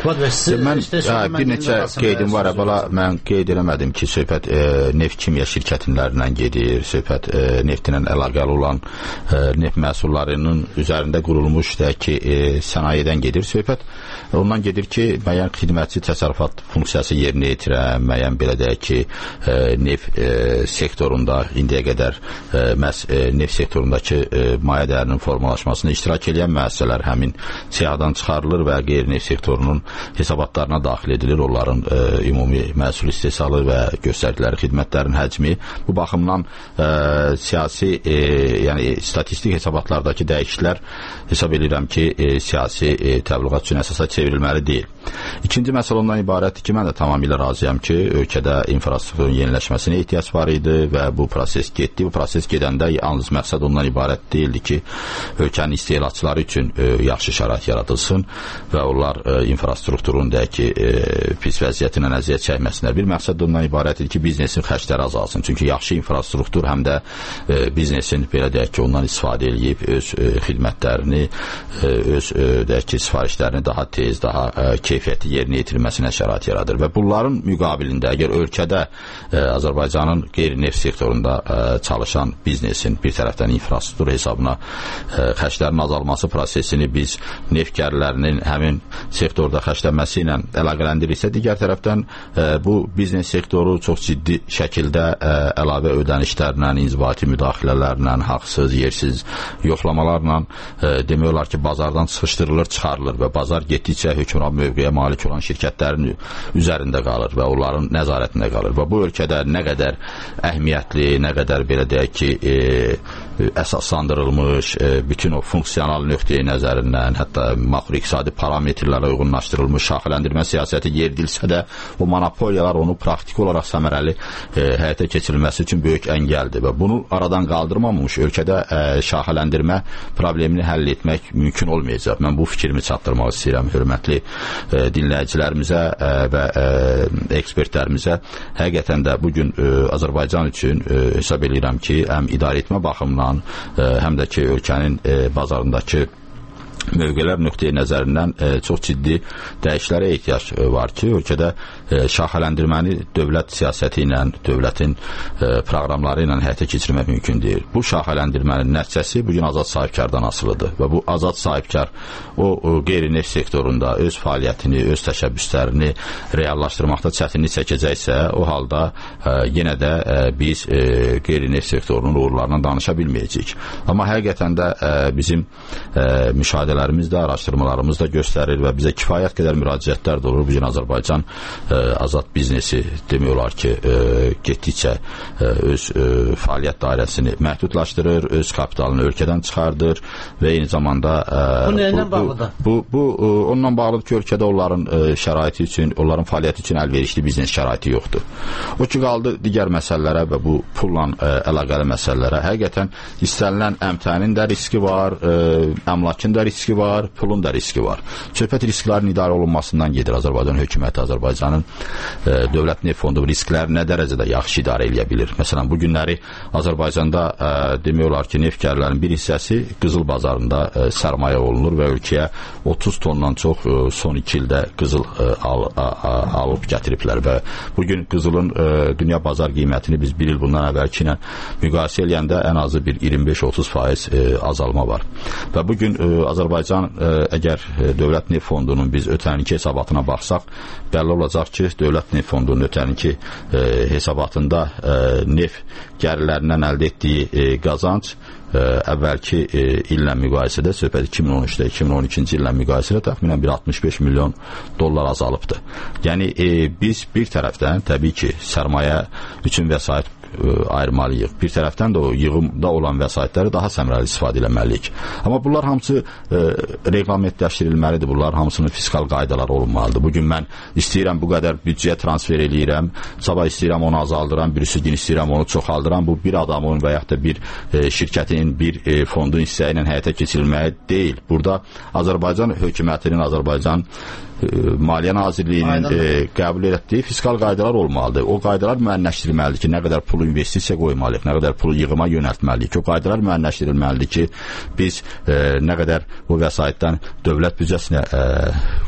Mən ə, bir neçə qeydim var, əvvəla mən qeyd eləmədim ki, söhbət e, neft kimya şirkətlərlə gedir, söhbət e, neftinə əlaqəli olan e, neft məhsullarının üzərində qurulmuş deyək ki, e, sənayedən gedir söhbət. Ondan gedir ki, müəyyən xidmətçi təsərrüfat funksiyası yerinə yetirən, müəyyən belə deyək ki, e, neft e, sektorunda indiyə qədər e, məhz e, neft sektorundakı e, maya dəyərinin formalaşmasında iştirak edən müəssisələr həmin siyahıdan çıxarılır və qeyri-neft sektorunun hesabatlarına daxil edilir. Onların e, ümumi məhsul istehsalı və göstərdikləri xidmətlərin həcmi. Bu baxımdan e, siyasi, e, yəni statistik hesabatlardakı dəyişikliklər hesab edirəm ki, e, siyasi e, təbliğat üçün əsasa çevrilməli deyil. İkinci məsələ ondan ibarətdir ki, mən də tamamilə razıyam ki, ölkədə infrastrukturun yeniləşməsinə ehtiyac var idi və bu proses getdi. Bu proses gedəndə yalnız məqsəd ondan ibarət deyildi ki, ölkənin istehlakçıları üçün e, yaxşı şərait yaradılsın və onlar e, infrastrukturun deyək ki, e, pis vəziyyətinə əziyyət çəkməsinlər. Bir məqsəd ondan ibarətdir ki, biznesin xərcləri azalsın. Çünki yaxşı infrastruktur həm də e, biznesin belə deyək ki, ondan istifadə edib öz e, xidmətlərini, e, öz e, deyək ki, sifarişlərini daha tez, daha e, keyfiyyətli yerinə yetirməsinə şərait yaradır. Və bunların müqabilində əgər ölkədə e, Azərbaycanın qeyri-neft sektorunda e, çalışan biznesin bir tərəfdən infrastruktur hesabına e, xərclərin azalması prosesini biz neft gəlirlərinin həmin sektorda xərclənməsi ilə əlaqələndirirsə, digər tərəfdən e, bu biznes sektoru çox ciddi şəkildə ə, əlavə ödənişlərlə, inzibati müdaxilələrlə, haqsız, yersiz yoxlamalarla ə, demək olar ki, bazardan çıxışdırılır, çıxarılır və bazar getdikcə hökmran mövqeyə malik olan şirkətlərin üzərində qalır və onların nəzarətində qalır və bu ölkədə nə qədər əhəmiyyətli, nə qədər belə deyək ki, e, əsaslandırılmış, e, bütün o funksional nöqteyi nəzərindən, hətta makroiqtisadi parametrlərə uyğunlaşdırılmış şaxələndirmə siyasəti yeridilsə də, o monopoliyalar onu praktik olaraq səmərəli e, həyata keçirilməsi üçün böyük əngəldir və bunu aradan qaldırmamış ölkədə e, şaxələndirmə problemini həll etmək mümkün olmayacaq. Mən bu fikrimi çatdırmaq istəyirəm hörmətli e, dinləyicilərimizə e, və e, ekspertlərimizə. Həqiqətən də bugün e, Azərbaycan üçün e, hesab edirəm ki, həm idarə etmə baxımından, e, həm də ki, ölkənin e, bazarındakı mövqelər nöqteyi nəzərindən e, çox ciddi dəyişiklərə ehtiyac e, var ki, ölkədə e, şaxələndirməni dövlət siyasəti ilə, dövlətin e, proqramları ilə həyata keçirmək mümkün deyil. Bu şaxələndirmənin nəticəsi bugün azad sahibkardan asılıdır və bu azad sahibkar o, o qeyri-neft sektorunda öz fəaliyyətini, öz təşəbbüslərini reallaşdırmaqda çətinlik çəkəcəksə, o halda e, yenə də e, biz e, qeyri-neft sektorunun uğurlarından danışa bilməyəcəyik. Amma həqiqətən də e, bizim e, müşahidələr lərimiz də, araşdırmalarımız da göstərir və bizə kifayət qədər müraciətlər də olur. Bugün Azərbaycan e, azad biznesi demək olar ki, e, getdikcə e, öz e, fəaliyyət dairəsini məhdudlaşdırır, öz kapitalını ölkədən çıxardır və eyni zamanda e, bu nəylə bağlıdır? Bu, bu, bu e, onunla bağlıdır ki, ölkədə onların e, şəraiti üçün, onların fəaliyyəti üçün əlverişli biznes şəraiti yoxdur. O ki, qaldı digər məsələlərə və bu pulla e, əlaqəli məsələlərə. Həqiqətən istənilən əmtənin də riski var, e, əmlakın da riski var, pulun da riski var. Söhbət risklərin idarə olunmasından gedir. Azərbaycan hökuməti, Azərbaycanın e, dövlət neft fondu riskləri nə dərəcədə yaxşı idarə edə bilir. Məsələn, bu günləri Azərbaycanda e, demək olar ki, neft gəlirlərinin bir hissəsi qızıl bazarında e, sərmayə olunur və ölkəyə otuz tondan çox e, son iki ildə qızıl e, al, a, a, alıb gətiriblər və bugün qızılın e, dünya bazar qiymətini biz bir il bundan əvvəlki ilə müqayisə eləyəndə ən azı bir iyirmi beş otuz faiz e, azalma var. Və bugün e, Azərbaycan ə, əgər ə, dövlət neft fondunun biz ötənki hesabatına baxsaq, bəlli olacaq ki, dövlət neft fondunun ötənki ə, hesabatında ə, neft gəlirlərindən əldə etdiyi ə, qazanc ə, əvvəlki ə, illə müqayisədə, söhbət iki min on üçdə, iki min on ikinci illə müqayisədə təxminən bir altmış beş milyon dollar azalıbdır. Yəni ə, biz bir tərəfdən təbii ki, sərmayə üçün vəsait ayırmalıyıq. Bir tərəfdən də o yığımda olan vəsaitləri daha səmərəli istifadə etməliyik. Amma bunlar hamısı e, reqlamentləşdirilməlidir. Bunlar hamısının fiskal qaydaları olmalıdır. Bugün mən istəyirəm bu qədər büdcəyə transfer eləyirəm, sabah istəyirəm onu azaldıram, birisi gün istəyirəm onu çoxaldıram. Bu bir adamın və yaxud da bir e, şirkətin, bir e, fondun hissəyi ilə həyata keçirilməyi deyil. Burada Azərbaycan hökumətinin, Azərbaycan Maliyyə Nazirliyinin e, qəbul etdiyi fiskal qaydalar olmalıdır. O qaydalar müəyyənləşdirilməlidir ki, nə qədər pulu investisiya qoymalıyıq, nə qədər pulu yığıma yönəltməliyik. O qaydalar müəyyənləşdirilməlidir ki, biz e, nə qədər bu vəsaitdən dövlət büdcəsinə e,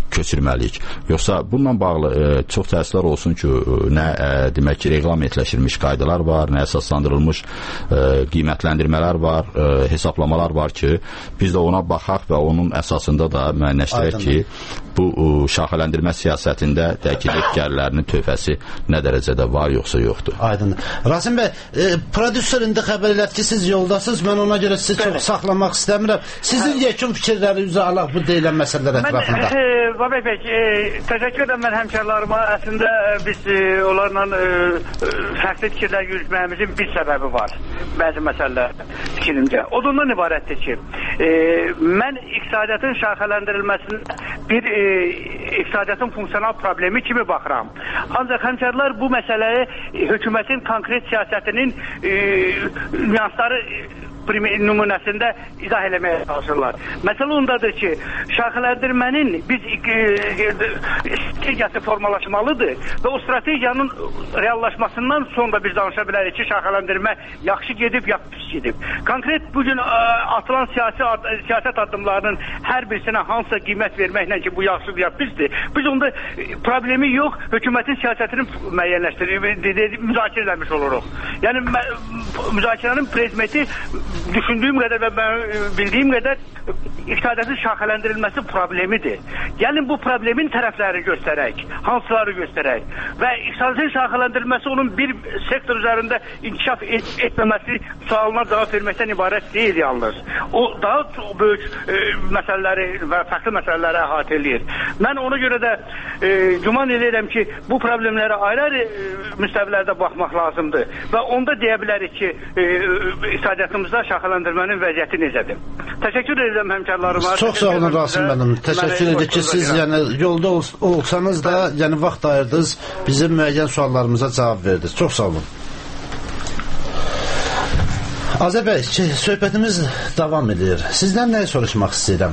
köçürməliyik. Yoxsa bununla bağlı e, çox təəssüflər olsun ki, nə e, demək ki, reqlamentləşdirilmiş qaydalar var, nə əsaslandırılmış e, qiymətləndirmələr var, e, hesablamalar var ki, biz də ona baxaq və onun əsasında da müəyyənləşdirək ki, bu e, şaxələndirmə siyasətində dəqiq gəlirlərinin tövhəsi nə dərəcədə var, yoxsa yoxdur. Aydın. Rasim bəy, e, prodüser indi xəbər elədi ki, siz yoldasınız, mən ona görə sizi çox saxlamaq istəmirəm. Sizin yekun fikirləri üzə alaq bu deyilən məsələlər ətrafında. Mən, e, Babək bəy, e, təşəkkür edirəm mən həmkarlarıma. Əslində biz e, onlarla e, fərqli fikirlər yürütməyimizin bir səbəbi var. Bəzi məsələlər fikrimcə. O da ondan ibarətdir ki, e, mən iqtisadiyyatın şaxələndirilməsində bir e, iqtisadiyyatın funksiyonal problemi kimi baxıram. Ancaq həmkarlar bu məsələyə hökumətin konkret siyasətinin e, nüansları nümunəsində izah eləməyə çalışırlar. Məsələ ondadır ki, şaxələndirmənin biz strategiyası formalaşmalıdır və o strategiyanın reallaşmasından sonra biz danışa bilərik ki, şaxələndirmə yaxşı gedib, ya pis gedib. Konkret bugün atılan siyasi siyasət addımlarının hər birisinə hansısa qiymət verməklə ki, bu yaxşıdır, ya pisdir. Biz onda problemi yox, hökumətin siyasətini müəyyənləşdirib, müzakirə eləmiş oluruq. Yəni, müzakirənin prezmeti düşündüyüm qədər və mən bildiyim qədər iqtisadiyyatın şaxələndirilməsi problemidir. Gəlin bu problemin tərəfləri göstərək, hansıları göstərək və iqtisadiyyatın şaxələndirilməsi onun bir sektor üzərində inkişaf et etməməsi sualına cavab verməkdən ibarət deyil yalnız. O daha çox böyük e, məsələləri və fərqli məsələləri əhatə edir. Mən ona görə də e, güman edirəm ki, bu problemlərə ayrı-ayrı e, müstəvilərdə baxmaq lazımdır və onda deyə bilərik ki, e, iqtisadiyyatımızda şaxələndirmənin vəziyyəti necədir. Təşəkkür edirəm həmkarlarıma. Çox sağ olun Rasim mənim. Təşəkkür edirəm ki, siz yəni yolda ol olsanız da yəni vaxt ayırdınız, bizim müəyyən suallarımıza cavab verdiniz. Çox sağ olun. Azər bəy, söhbətimiz davam edir. Sizdən nəyi soruşmaq istəyirəm?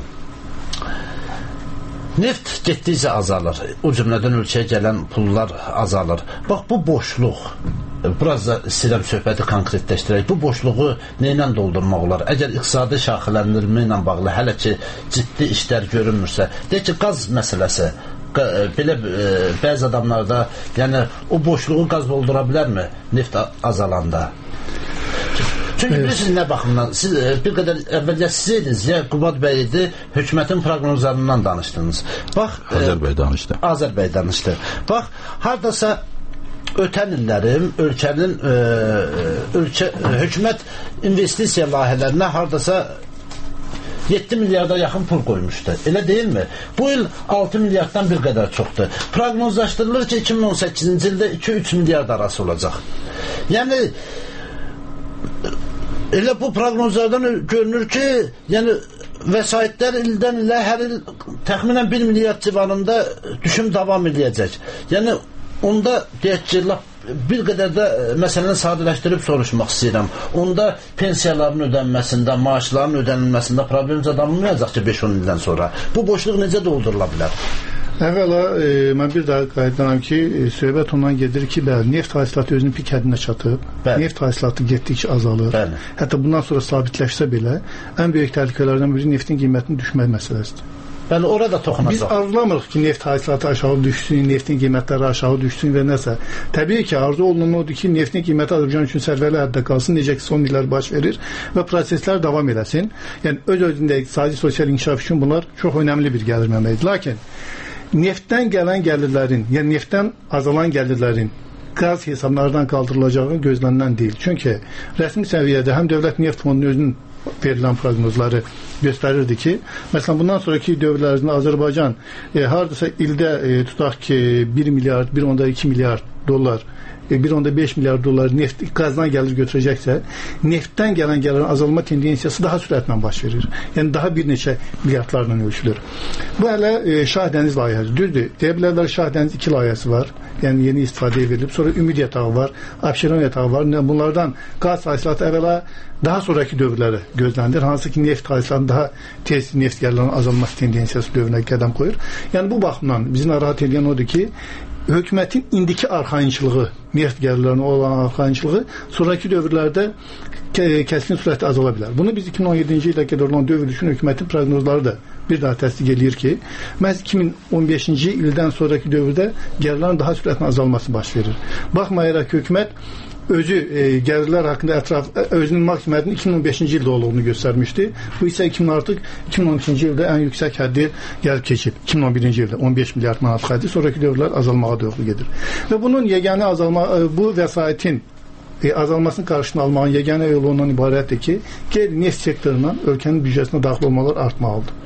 Neft getdikcə azalır. O cümlədən ölkəyə gələn pullar azalır. Bax, bu boşluq, biraz da istəyirəm söhbəti konkretləşdirək. Bu boşluğu nə ilə doldurmaq olar? Əgər iqtisadi şaxələndirmə ilə bağlı hələ ki ciddi işlər görünmürsə, deyək ki, qaz məsələsi, belə e, bəzi adamlarda, yəni o boşluğu qaz doldura bilərmi neft azalanda? Çünki bilirsiniz nə baxımdan, siz bir qədər əvvəlcə siz idiniz, ya Qubad bəy idi, hökumətin proqnozlarından danışdınız. Bax, Azər bəy danışdı. Azər bəy danışdı. Bax, hardasa ötən illərim ölkənin e, ölkə, hökumət investisiya layihələrinə hardasa yeddi milyarda yaxın pul qoymuşdu. Elə deyilmi? Bu il altı milyarddan bir qədər çoxdur. Proqnozlaşdırılır ki, iki min on səkkizinci ildə iki üç milyard arası olacaq. Yəni elə bu proqnozlardan görünür ki, yəni vəsaitlər ildən ilə hər il təxminən bir milyard civarında düşüm davam edəcək. Yəni onda deyək ki, bir qədər də məsələni sadələşdirib soruşmaq istəyirəm. Onda pensiyaların ödənməsində, maaşların ödənilməsində problem adamlayacaq ki, beş on ildən sonra. Bu boşluq necə doldurula bilər? Əvvəla, e, mən bir daha qayıtlanam ki, e, söhbət ondan gedir ki, bəli, neft hasilatı özünün pik həddinə çatıb, bəli. Neft hasilatı getdikcə azalır. Bəli. Hətta bundan sonra sabitləşsə belə, ən böyük təhlükələrdən biri neftin qiymətinin düşmək məsələsidir. Bəli, orada toxunacaq. Biz arzulamırıq ki, neft hasilatı aşağı düşsün, neftin qiymətləri aşağı düşsün və nəsə. Təbii ki, arzu olunan odur ki, neftin qiyməti Azərbaycan üçün sərvəli həddə qalsın, necə ki, son illər baş verir və proseslər davam eləsin. Yəni, öz-özündə iqtisadi, sosial inkişaf üçün bunlar çox önəmli bir gəlir mənbəyidir. Lakin neftdən gələn gəlirlərin, yəni neftdən azalan gəlirlərin qaz hesablardan qaldırılacağı gözlənilən deyil. Çünki rəsmi səviyyədə həm Dövlət Neft Fondunun özünün verilən proqnozları göstərirdi ki, məsələn, bundan sonraki dövrlər ərzində Azərbaycan e, hardasa ildə e, tutaq ki, bir milyard, bir onda iki milyard dollar, e, bir onda beş milyard dollar neft qazdan gəlir götürəcəksə, neftdən gələn gəlirin azalma tendensiyası daha sürətlə baş verir. Yəni daha bir neçə milyardlarla ölçülür. Bu hələ e, Şah Dəniz layihəsi. Düzdür, deyə bilərlər Şah Dəniz iki layihəsi var. Yəni yeni istifadəyə verilib. Sonra Ümid yatağı var, Abşeron yatağı var. Bunlardan qaz hasilatı əvvəla daha sonraki dövrləri gözləndir. Hansı ki, neft hasilatının daha tez neft gəlirlərinin azalması tendensiyası dövrünə qədəm qoyur. Yəni bu baxımdan bizi narahat edən odur ki, hökumətin indiki arxayınçılığı, neft gəlirlərinə olan arxayınçılığı sonraki dövrlərdə kəskin sürətlə azala bilər. Bunu biz iki min on yeddinci ildə qədər olan dövr üçün hökumətin proqnozları da bir daha təsdiq edir ki, məhz iki min on beşinci ildən sonraki dövrdə gəlirlərin daha sürətlə azalması baş verir. Baxmayaraq hökumət özü e, gəlirlər haqqında ətraf özünün maksimiyyətinin iki min on beşinci ildə olduğunu göstərmişdi. Bu isə iki min artıq iki min on ikinci ildə ən yüksək həddi gəlib keçib. iki min on birinci ildə on beş milyard manat həddi, sonraki dövrlər azalmağa doğru gedir. Və bunun yeganə azalma e, bu vəsaitin e, azalmasının qarşısını almağın yeganə yolu ondan ibarətdir ki, qeyri-neft sektorundan ölkənin büdcəsinə daxil olmalar artmalıdır.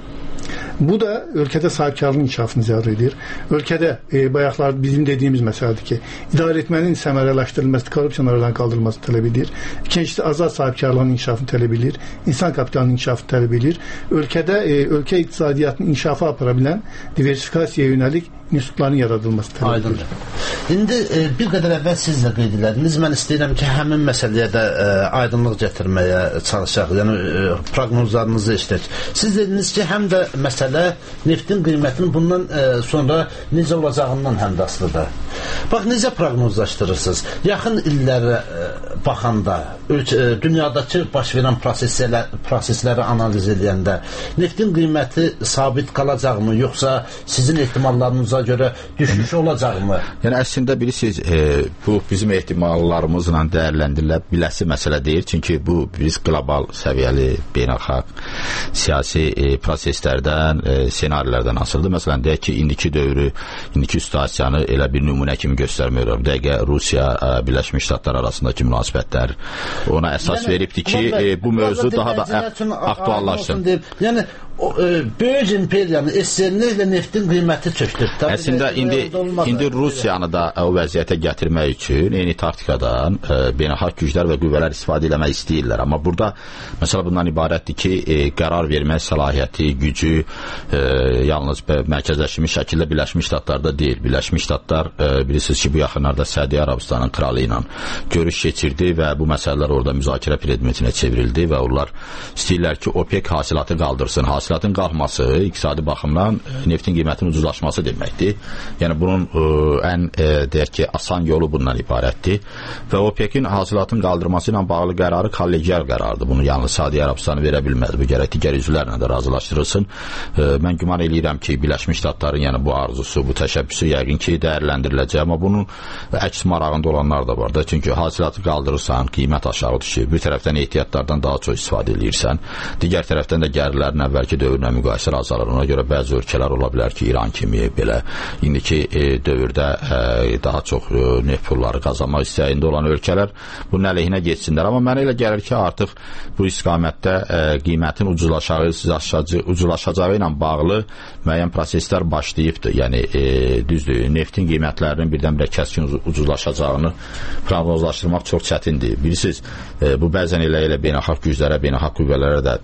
Bu da ölkədə sahibkarlığın inkişafını zəruri edir. Ölkədə e, bayaqlar bizim dediyimiz məsələdir ki, idarə etmənin səmərələşdirilməsi, korrupsiyanın aradan qaldırılması tələb edir. İkincisi, azad sahibkarlığın inkişafını tələb edir. İnsan kapitalının inkişafını tələb edir. Ölkədə e, ölkə iqtisadiyyatının inkişafı apara bilən diversifikasiyaya yönəlik institutların yaradılması tələb edilir. Aydındır. İndi e, bir qədər əvvəl siz də qeyd edildiniz. Mən istəyirəm ki, həmin məsələyə də e, aydınlıq gətirməyə çalışaq. Yəni e, proqnozlarınızı eşidək. Siz dediniz ki, həm də məsələ neftin qiymətinin bundan e, sonra necə olacağından həm də asılıdır. Bax, necə proqnozlaşdırırsınız? Yaxın illərə e, baxanda, ölç, e, dünyadakı baş verən proseslər, prosesləri analiz edəndə neftin qiyməti sabit qalacaqmı, yoxsa sizin ehtimallarınıza görə düşüş olacaqmı? Yəni əslində bilirsiniz, e, bu bizim ehtimallarımızla dəyərləndirilə biləsi məsələ deyil. Çünki bu biz qlobal səviyyəli, beynəlxalq siyasi e, proseslərdən, e, senarilərdən asılıdır. Məsələn, deyək ki, indiki dövrü, indiki situasiyanı elə bir nümunə kimi göstərmiyorlar. Dəqiqə Rusiya, e, Birləşmiş Ştatlar arasındakı münasibətlər ona əsas yəni, veribdir ki, e, bu mövzu daha da aktuallaşsın. Yəni o, e, böyük imperiyanın S S R-nə ilə neftin qiyməti çökdür. Əslində indi, indi Rusiyanı da o vəziyyətə gətirmək üçün eyni taktikadan e, beynəlxalq güclər və qüvvələr istifadə etmək istəyirlər. Amma burada məsələ bundan ibarətdir ki, e, qərar vermək səlahiyyəti, gücü e, yalnız mərkəzləşmiş şəkildə Birləşmiş Ştatlarda deyil. Birləşmiş Ştatlar e, bilirsiniz ki, bu yaxınlarda Səudiyyə Arabıstanın kralı ilə görüş keçirdi və bu məsələlər orada müzakirə prezidentinə çevrildi və onlar istəyirlər ki, OPEC hasilatı qaldırsın. Hasilatın qalxması iqtisadi baxımdan neftin qiymətinin ucuzlaşması deməkdir. Yəni bunun ə, ən ə, deyək ki, asan yolu bundan ibarətdir. Və OPEC-in hasilatın qaldırması ilə bağlı qərarı kollegial qərardır. Bunu yalnız Səudiyyə Arabıstanı verə bilməz. Bu gərək digər üzvlərlə də razılaşdırılsın. Ə, mən güman eləyirəm ki, Birləşmiş Ştatların yəni bu arzusu, bu təşəbbüsü yəqin ki, dəyərləndiriləcək. Amma bunun əks marağında olanlar da var da. Çünki hasilatı qaldırırsan, qiymət aşağı düşür. Bir tərəfdən ehtiyatlardan daha çox istifadə edirsən. Digər tərəfdən də gəlirlərin əvvəlki dövrlə müqayisə azalır. Ona görə bəzi ölkələr ola bilər ki, İran kimi belə indiki e, dövrdə e, daha çox e, neft pulları qazanmaq istəyində olan ölkələr bunun əleyhinə geçsinlər. Amma mənə elə gəlir ki, artıq bu istiqamətdə e, qiymətin ucuzlaşacağı, ucuzlaşacağı ilə bağlı müəyyən proseslər başlayıbdır. Yəni e, düzdür, neftin qiymətlərinin birdən-birə kəskin ucuzlaşacağını proqnozlaşdırmaq çox çətindir. Bilirsiniz, e, bu bəzən elə elə beynəlxalq güclərə, beynəlxalq qüvvələrə də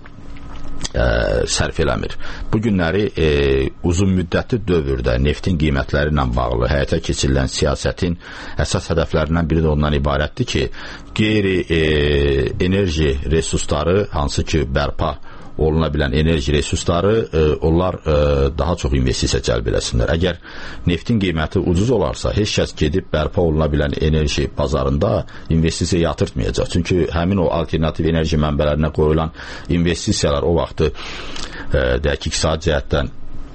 Ə, sərf eləmir. Bu günləri e, uzun müddətli dövrdə neftin qiymətləri ilə bağlı həyata keçirilən siyasətin əsas hədəflərindən biri də ondan ibarətdir ki, qeyri e, enerji resursları, hansı ki bərpa oluna bilən enerji resursları e, onlar e, daha çox investisiya cəlb eləsinlər. Əgər neftin qiyməti ucuz olarsa, heç kəs gedib bərpa oluna bilən enerji bazarında investisiya yatırtmayacaq. Çünki həmin o alternativ enerji mənbələrinə qoyulan investisiyalar o vaxtı e, deyək ki, iqtisadi cəhətdən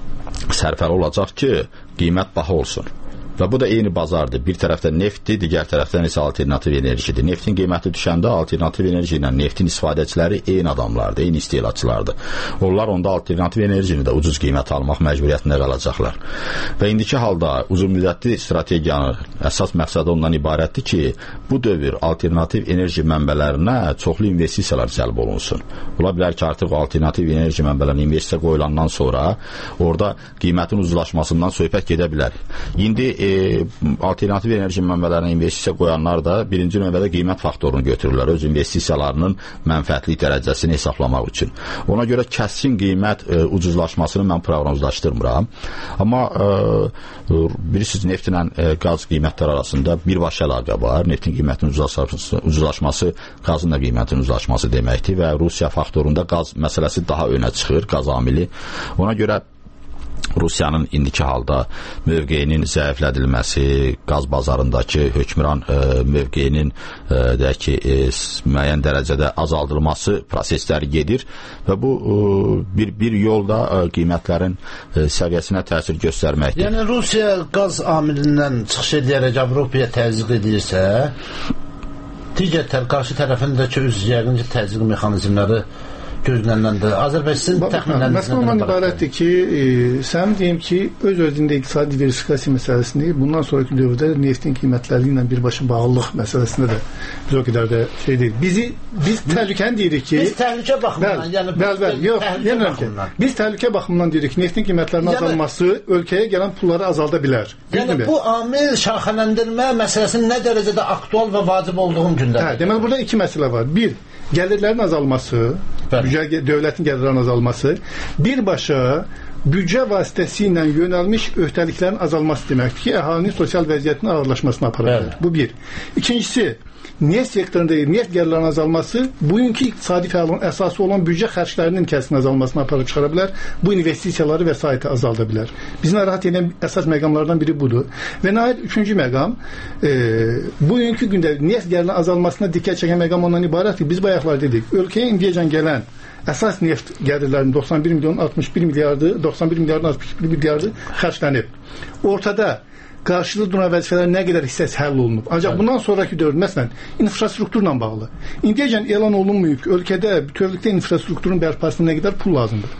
sərfəli olacaq ki, qiymət baha olsun. Və bu da eyni bazardır. Bir tərəfdən neftdir, digər tərəfdən isə alternativ enerjidir. Neftin qiyməti düşəndə alternativ enerji ilə neftin istifadəçiləri eyni adamlardır, eyni istehlakçılardır. Onlar onda alternativ enerjini də ucuz qiymət almaq məcburiyyətində qalacaqlar. Və indiki halda uzunmüddətli strategiyanın əsas məqsədi ondan ibarətdir ki, bu dövr alternativ enerji mənbələrinə çoxlu investisiyalar cəlb olunsun. Ola bilər ki, artıq alternativ enerji mənbələrinə investisiya qoyulandan sonra orada qiymətin ucuzlaşmasından söhbət gedə bilər. İndi e, alternativ enerji mənbələrinə investisiya qoyanlar da birinci növbədə qiymət faktorunu götürürlər öz investisiyalarının mənfəətli dərəcəsini hesaplamaq üçün. Ona görə kəskin qiymət e, ucuzlaşmasını mən proqnozlaşdırmıram. Amma e, bilirsiniz, neftlə e, qaz qiymətləri arasında birbaşa əlaqə var. Neftin qiymətinin ucuzlaşması, ucuzlaşması qazın da qiymətinin ucuzlaşması deməkdir və Rusiya faktorunda qaz məsələsi daha önə çıxır, qaz amili. Ona görə Rusiyanın indiki halda mövqeyinin zəiflədilməsi, qaz bazarındakı hökmran e, mövqeyinin e, deyək ki, e, müəyyən dərəcədə azaldılması prosesləri gedir və bu e, bir, bir yolda e, qiymətlərin e, səviyyəsinə təsir göstərməkdir. Yəni Rusiya qaz amilindən çıxış edərək Avropaya təzyiq edirsə, digər tər, qarşı tərəfindəki üz yəqin ki, təzyiq mexanizmləri gözlənilən də Azərbaycan təxminən məsələ ondan ibarətdir ki, e, sən deyim ki, öz özündə iqtisadi diversifikasiya məsələsini bundan sonraki dövrdə neftin qiymətləri ilə birbaşa bağlılıq məsələsində də biz o qədər də şey deyil. Bizi biz təhlükəni deyirik ki, biz təhlükə baxımından, bəl, yəni bəl, bəl, yox, baxımından. Biz təhlükə baxımından deyirik ki, neftin qiymətlərinin yəni, azalması ölkəyə gələn pulları azalda bilər. Yəni bu amil şaxələndirmə məsələsinin nə dərəcədə aktual və vacib olduğu gündədir. Hə, deməli burada iki məsələ var. Bir, gəlirlərin azalması, büdcə, dövlətin gəlirlərinin azalması, birbaşa büdcə vasitəsilə yönəlmiş öhdəliklərin azalması deməkdir ki, əhalinin sosial vəziyyətinin ağırlaşmasına aparır. Bu bir. İkincisi, neft sektorunda neft gəlirlərinin azalması bugünkü iqtisadi fəaliyyətin əsası olan büdcə xərclərinin kəskin azalmasına aparıb çıxara bilər. Bu investisiyaları vəsaiti azalda bilər. Bizi narahat edən əsas məqamlardan biri budur. Və nəhayət üçüncü məqam e, bugünkü gündə neft gəlirlərinin azalmasına diqqət çəkən məqam ondan ibarətdir. Biz bayaqlar dedik, ölkəyə indiyəcən gələn əsas neft gəlirlərinin doxsan bir milyon altmış bir milyardı, doxsan bir milyardın altmış bir milyardı xərclənib. Ortada qarşılıqlı duran vəzifələr nə qədər hissəsi həll olunub. Ancaq evet. Bundan sonraki dövr, məsələn, infrastrukturla bağlı. İndiyəcən elan olunmuyub ki, ölkədə bütövlükdə infrastrukturun bərpasına nə qədər pul lazımdır.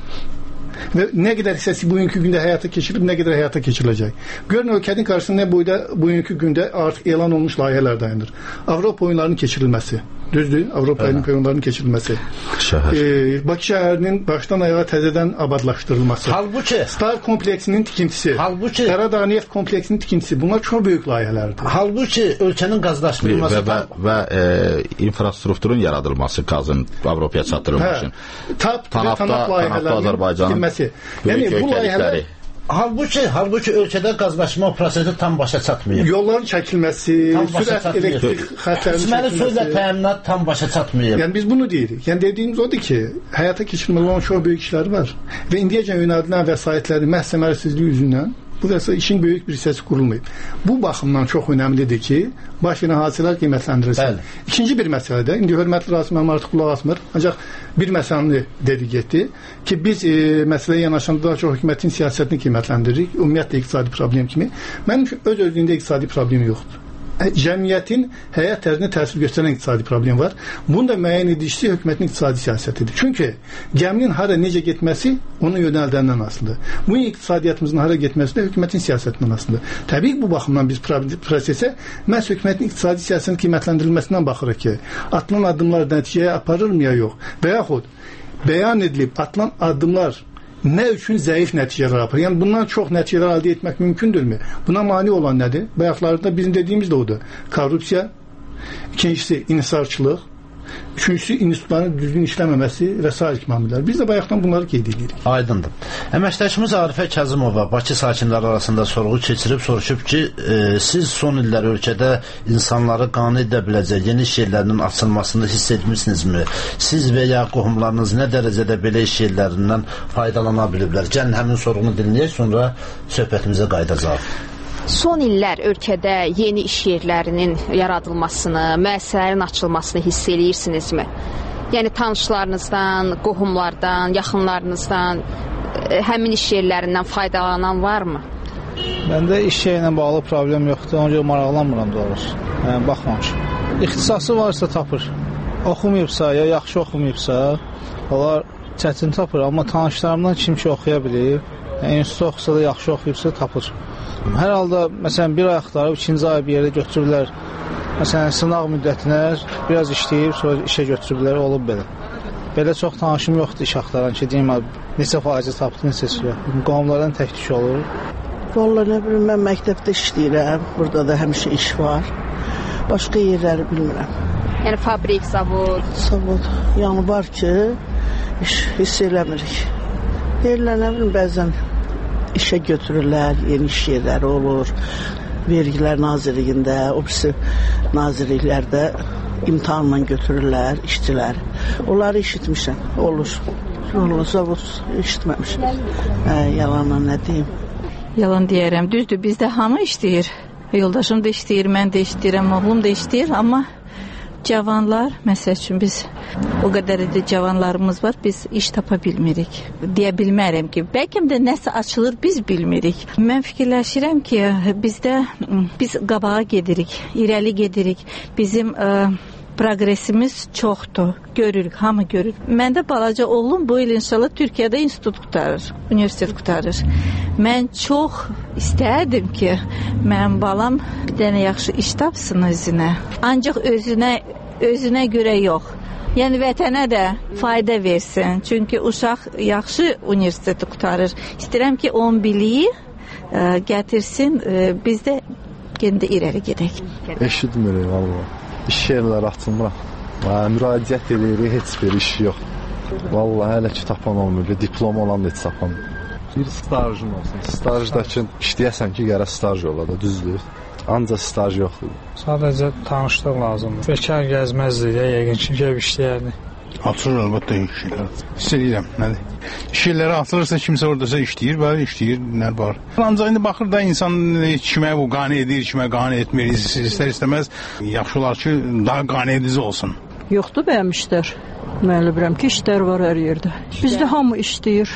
Və nə qədər hissəsi bugünkü gündə həyata keçirilib, nə qədər həyata keçiriləcək. Görün, ölkənin qarşısında boyda bugünkü gündə artıq elan olmuş layihələr dayanır. Avropa oyunlarının keçirilməsi, düzdür? Avropa oyunlarının keçirilməsi. Şəhər. E, Bakı şəhərinin başdan ayağa təzədən abadlaşdırılması. Halbuki Star kompleksinin tikintisi. Halbuki Qaradağ neft kompleksinin tikintisi. Bunlar çox böyük layihələrdir. Halbuki ölkənin qazlaşdırılması və, və, və e, infrastrukturun yaradılması, qazın Avropaya çatdırılması. Hə. TAP, TANAP layihələrinin yəni bu layihələr halbuki, halbuki ölkədə qazlaşma prosesi tam başa çatmıyor. Yolların çəkilməsi, sürət elektrik xətlərinin çəkilməsi. Sözlə təminat tam başa çatmıyor. Yəni biz bunu deyirik. Yəni dediyimiz odur ki, həyata keçirilməli olan çox böyük işlər var. Və indiyəcən yönəldilən vəsaitlərin məhz səmərəsizliyi yüzündən bu vəsait işin böyük bir hissəsi qurulmayıb. Bu baxımdan çox önəmlidir ki, baş verən hadisələr qiymətləndirilsin. İkinci bir məsələ də, indi hörmətli Rasim mənim artıq qulaq asmır, ancaq bir məsələni dedik getdi ki, biz e, məsələyə yanaşanda daha çox hökumətin siyasətini qiymətləndiririk, ümumiyyətlə iqtisadi problem kimi. Mənim üçün öz özlüyündə iqtisadi problemi yoxdur. Cəmiyyətin həyat tərzinə təsir göstərən iqtisadi problem var. Bunun da müəyyən edicisi hökumətin iqtisadi siyasətidir. Çünki gəminin hara necə getməsi onu yönəldəndən asılıdır. Bu iqtisadiyyatımızın hara getməsi də hökumətin siyasətindən asılıdır. Təbii ki, bu baxımdan biz prosesə məhz hökumətin iqtisadi siyasətinin qiymətləndirilməsindən baxırıq ki, atılan addımlar nəticəyə aparırmı ya yox? Və yaxud bəyan edilib atılan addımlar nə üçün zəif nəticələr aparır? Yəni bundan çox nəticələr əldə etmək mümkündürmü? Buna mane olan nədir? Bayaqlarda bizim dediyimiz də odur. Korrupsiya, ikincisi inhisarçılıq, üçüncüsü institutların düzgün işləməməsi və sair kimi amillər. Biz də bayaqdan bunları qeyd edirik. Aydındır. Əməkdaşımız Arifə Kazımova Bakı sakinləri arasında sorğu keçirib soruşub ki, e, siz son illər ölkədə insanları qane edə biləcək yeni iş yerlərinin açılmasını hiss etmişsinizmi? Siz və ya qohumlarınız nə dərəcədə belə iş yerlərindən faydalana biliblər? Gəlin həmin sorğunu dinləyək, sonra söhbətimizə qayıdacaq. Son illər ölkədə yeni iş yerlərinin yaradılmasını, müəssisələrin açılmasını hiss eləyirsinizmi? Yəni tanışlarınızdan, qohumlardan, yaxınlarınızdan həmin iş yerlərindən faydalanan varmı? Məndə iş yeri ilə bağlı problem yoxdur, ona görə maraqlanmıram doğrusu. Yəni baxmamışam. İxtisası varsa tapır. Oxumayıbsa ya yaxşı oxumayıbsa, onlar çətin tapır, amma tanışlarımdan kim ki oxuya bilir, yəni institut oxusa da yaxşı oxuyubsa tapır. Hər halda, məsələn, bir ay axtarıb, ikinci ay bir yerdə götürürlər, məsələn, sınaq müddətinə biraz işləyib, sonra işə götürürlər, olub belə. Belə çox tanışım yoxdur iş axtaran ki, deyim, neçə faizə tapdı, neçə sürə. Qovumlardan tək düş olur. Vallahi nə bilim, mən məktəbdə işləyirəm, burada da həmişə iş var. Başqa yerləri bilmirəm. Yəni fabrik, zavod? Zavod, yəni var ki, iş hiss eləmirik. Deyirlər, nə bilim, bəzən işə götürürlər, yeni iş yerləri olur, vergilər nazirliyində, o birisi nazirliklərdə imtahanla götürürlər işçilər. Onları işitmişəm, olur. Vallahi zavod eşitməmişəm. Hə, yalanla nə deyim? Yalan deyərəm. Düzdür, bizdə hamı işləyir. Yoldaşım da işləyir, mən də işləyirəm, oğlum da işləyir, amma cavanlar, məsəl üçün biz o qədər də cavanlarımız var, biz iş tapa bilmirik. Deyə bilmərəm ki, bəlkə də nəsə açılır, biz bilmirik. Mən fikirləşirəm ki, bizdə biz qabağa gedirik, irəli gedirik. Bizim ə, progresimiz çoxdur. Görürük, hamı görür. Məndə balaca oğlum bu il inşallah Türkiyədə institut qutarır, universitet qutarır. Mən çox istərdim ki, mənim balam bir dənə yaxşı iş tapsın özünə. Ancaq özünə, özünə görə yox. Yəni vətənə də fayda versin. Çünki uşaq yaxşı universiteti qutarır. İstəyirəm ki, onun biliyi ə, gətirsin, ə, biz də yenə də irəli gedək. Eşitmirik valla. İş yerləri açılmır. Müraciət edirik, heç bir iş yox. Vallahi hələ ki tapan olmuyor. Diplom olan da heç tapan. Bir stajın olsun. Stajdakı işləyəsən ki, gərək staj ola da, düzdür. Ancaq staj yoxdur. Sadəcə tanışlıq lazımdır. Bekar gəzməzdik də, yəqin ki, gəlib işləyərdi. Açılır əlbəttə iş yerləri. Hiss edirəm, nədir? İş yerləri açılırsa, kimsə oradasa işləyir, bəli işləyir, nələr var. Ancaq indi baxır da insan kimə bu qane edir, kimə qane etmir, istər-istəməz yaxşı olar ki, daha qane edici olsun. Yoxdur bəyəm işlər. Mən bilirəm ki, işlər var hər yerdə. Bizdə hamı işləyir.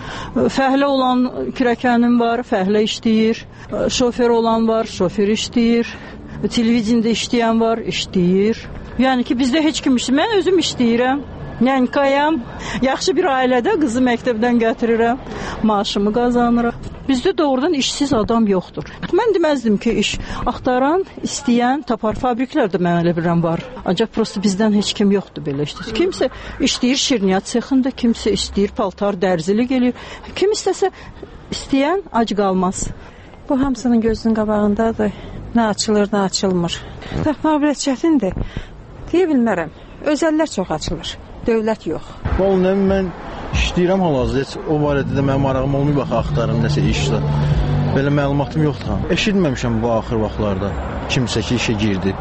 Fəhlə olan kürəkənim var, fəhlə işləyir. Şofer olan var, şofer işləyir. Televizyonda işləyən var, işləyir. Yəni ki, bizdə heç kim işləyir. Mən özüm işləyirəm. Yəni qayam, yaxşı bir ailədə qızı məktəbdən gətirirəm, maaşımı qazanıram. Bizdə doğrudan işsiz adam yoxdur. Mən deməzdim ki, iş axtaran, istəyən, tapar. Fabriklər də mən elə bilirəm var. Ancaq prosto bizdən heç kim yoxdur belə işləyir. Kimsə işləyir şirniyyat sexində, kimsə istəyir paltar dərzilik eləyir. Kim istəsə istəyən ac qalmaz. Bu hamısının gözünün qabağındadır. Nə açılır, nə açılmır. Tapmaq belə çətindir. Deyə bilmərəm. Özəllər çox açılır. Dövlət yox. Vallahi mən işləyirəm hal-hazırda. O barədə də mənim marağım olmuyor, bax axtarım nəsə işlə. Belə məlumatım yoxdur. Eşitməmişəm bu axır vaxtlarda kimsə ki işə girdi.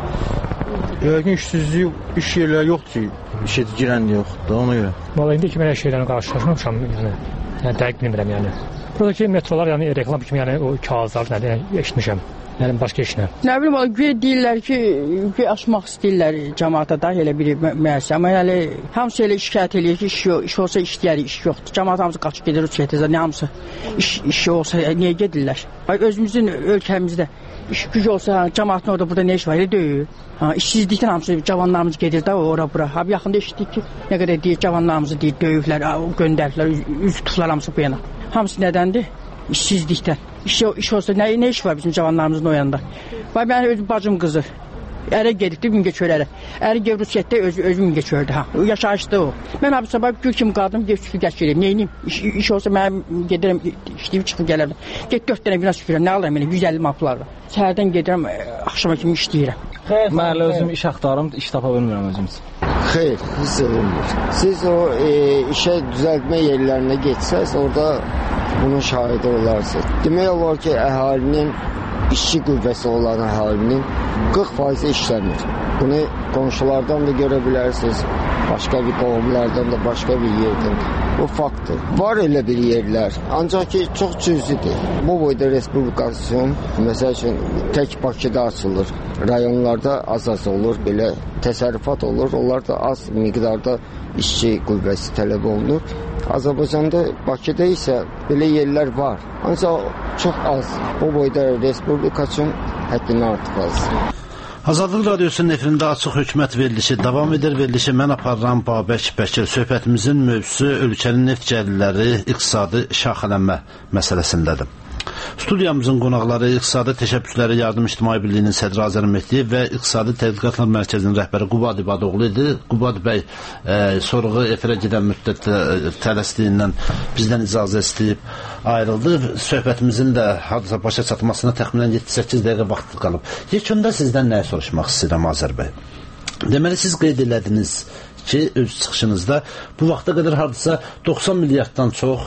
Yəqin işsizlik, iş yerləri yoxdur ki, işə girən də yoxdur, ona görə. Vallahi indi ki mən şeylərlə qarşılaşmamışam, yəni, yəni dəqiq bilmirəm yəni. Buradakı metrolar yəni reklam kimi yəni o kağızlar nədir, yəni, eşitmişəm. Yəni başqa işlə. Nə bilim, güya deyirlər ki, güya açmaq istəyirlər cəmaata da elə bir müəssisə. Amma yəni hamısı elə şikayət eləyir ki, iş, yox, iş olsa işləyərik, iş yoxdur. Cəmaat hamısı qaçıb gedir Rusiyyətə, nə hamısı iş, iş olsa niyə gedirlər? Özümüzün ölkəmizdə iş güc olsa, cəmaatın orada burada nə iş var, elə deyil. Ha, işsizlikdən hamısı cavanlarımız gedir də ora bura. Ha, yaxında eşitdik ki, nə qədər deyir cavanlarımızı deyir, döyüklər, göndərdilər, üz tutublar hamısı bu yana. Hamısı nədəndir? İşsizlikdən. İş, iş olsa nə, nə iş var bizim cavanlarımızın o yanında? Vay, mən öz bacım qızı. Ərə gedibdi Mingəçöylərə. Əri gev Rusiyyətdə öz, özü Mingəçöydə. Ha. Yaşayışdı o. Mən abi sabah gül kimi qaldım, gev süpür gəşirəm. Neyniyim? İş, iş olsa mən gedirəm, işləyib çıxıb gələrəm. Get dörd dənə bina süpürəm. Nə alıram? yüz əlli maplarla. Səhərdən gedirəm, axşama kimi işləyirəm. Mən özüm iş axtarım, iş tapa bilmirəm özüm üçün. Xeyr, hiss edilmir. Siz o e, işə düzəltmə yerlərinə getsəz, orada bunun şahidi olarsınız. Demək olar ki, əhalinin, işçi qüvvəsi olan əhalinin qırx faizi işləmir. Bunu qonşulardan da görə bilərsiniz, başqa bir qovumlardan da, başqa bir yerdən. Bu faktdır. Var elə bir yerlər, ancaq ki, çox cüzidir. Bu boyda respublikasyon, məsəl üçün, tək Bakıda açılır, rayonlarda az-az olur, belə təsərrüfat olur, onlar da az miqdarda işçi qüvvəsi tələb olunur. Azərbaycanda, Bakıda isə belə yerlər var, ancaq çox az. Bu boyda respublika üçün həddindən artıq az. Azadlıq Radiosunun efirində açıq hökumət verilişi davam edir. Verilişi mən aparıram Babək Bəkir. Söhbətimizin mövzusu ölkənin neft gəlirləri, iqtisadi şaxələnmə məsələsindədir. Studiyamızın qonaqları İqtisadi Təşəbbüsləri Yardım İctimai Birliyinin sədri Azər Mehdiyev və İqtisadi Tədqiqatlar Mərkəzinin rəhbəri Qubad İbadoğlu idi. Qubad bəy e, sorğu efirə gedən müddət tələsdiyindən bizdən icazə istəyib ayrıldı. Söhbətimizin də hardasa başa çatmasına təxminən yeddi səkkiz dəqiqə vaxt qalıb. Yekunda sizdən nəyə soruşmaq istəyirəm Azər bəy? Deməli, siz qeyd elədiniz ki, öz çıxışınızda bu vaxta qədər hardasa doxsan milyarddan çox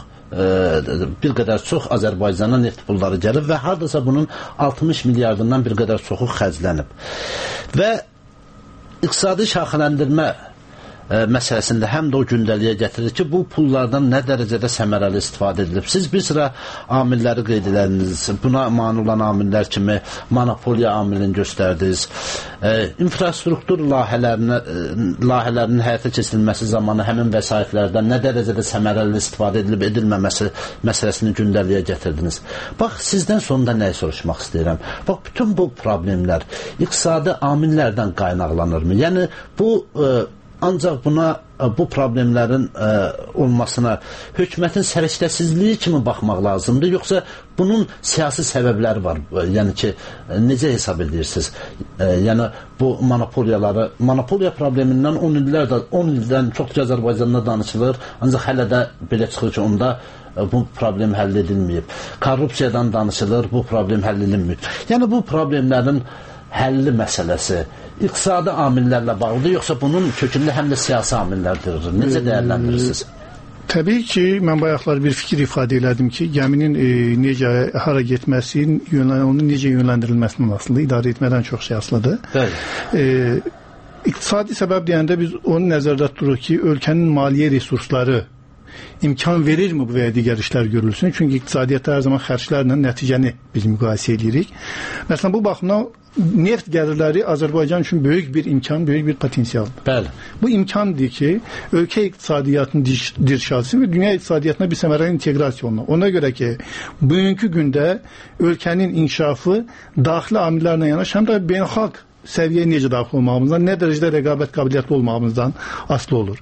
bir qədər çox Azərbaycana neft pulları gəlib və hardasa bunun altmış milyardından bir qədər çoxu xərclənib. Və iqtisadi şaxələndirmə e, məsələsində həm də o gündəliyə gətirir ki, bu pullardan nə dərəcədə səmərəli istifadə edilib. Siz bir sıra amilləri qeyd edərdiniz. Buna mane olan amillər kimi monopoliya amilini göstərdiniz. E, infrastruktur layihələrinə, e, layihələrinin həyata keçirilməsi zamanı həmin vəsaitlərdən nə dərəcədə səmərəli istifadə edilib edilməməsi məsələsini gündəliyə gətirdiniz. Bax, sizdən sonunda nəyi soruşmaq istəyirəm? Bax, bütün bu problemlər iqtisadi amillərdən qaynaqlanırmı? Yəni, bu e, ancaq buna, bu problemlərin ə, olmasına hökumətin səriştəsizliyi kimi baxmaq lazımdır, yoxsa bunun siyasi səbəbləri var? Yəni ki, necə hesab edirsiniz? Ə, yəni bu monopoliyaları, monopoliya problemindən on illərdə, on ildən çox ki, Azərbaycanda danışılır, ancaq hələ də belə çıxır ki, onda bu problem həll edilməyib. Korrupsiyadan danışılır, bu problem həll edilməyib. Yəni bu problemlərin həlli məsələsi iqtisadi amillərlə bağlıdır, yoxsa bunun kökündə həm də siyasi amillərdir? Necə dəyərləndirirsiniz? Təbii ki, mən bayaqlar bir fikir ifadə elədim ki, gəminin e, necə, hara getməsi, onun necə yönləndirilməsindən asılıdır, idarə etmədən çox şey asılıdır. E, iqtisadi səbəb deyəndə biz onu nəzərdə tuturuq ki, ölkənin maliyyə resursları imkan verirmi bu və ya digər işlər görülsün? Çünki iqtisadiyyatda hər zaman xərclərlə nəticəni biz müqayisə edirik. Məsələn, bu baxımdan neft gəlirləri Azərbaycan üçün böyük bir imkan, böyük bir potensialdır. Bəli. Bu imkandır ki, ölkə iqtisadiyyatının dirşası və dünya iqtisadiyyatına bir səmərəli inteqrasiya olunur. Ona görə ki, bugünkü gündə ölkənin inkişafı daxili amillərlə yanaşı, həm də beynəlxalq səviyyəyə necə daxil olmağımızdan, nə dərəcədə rəqabət qabiliyyətli olmağımızdan asılı olur.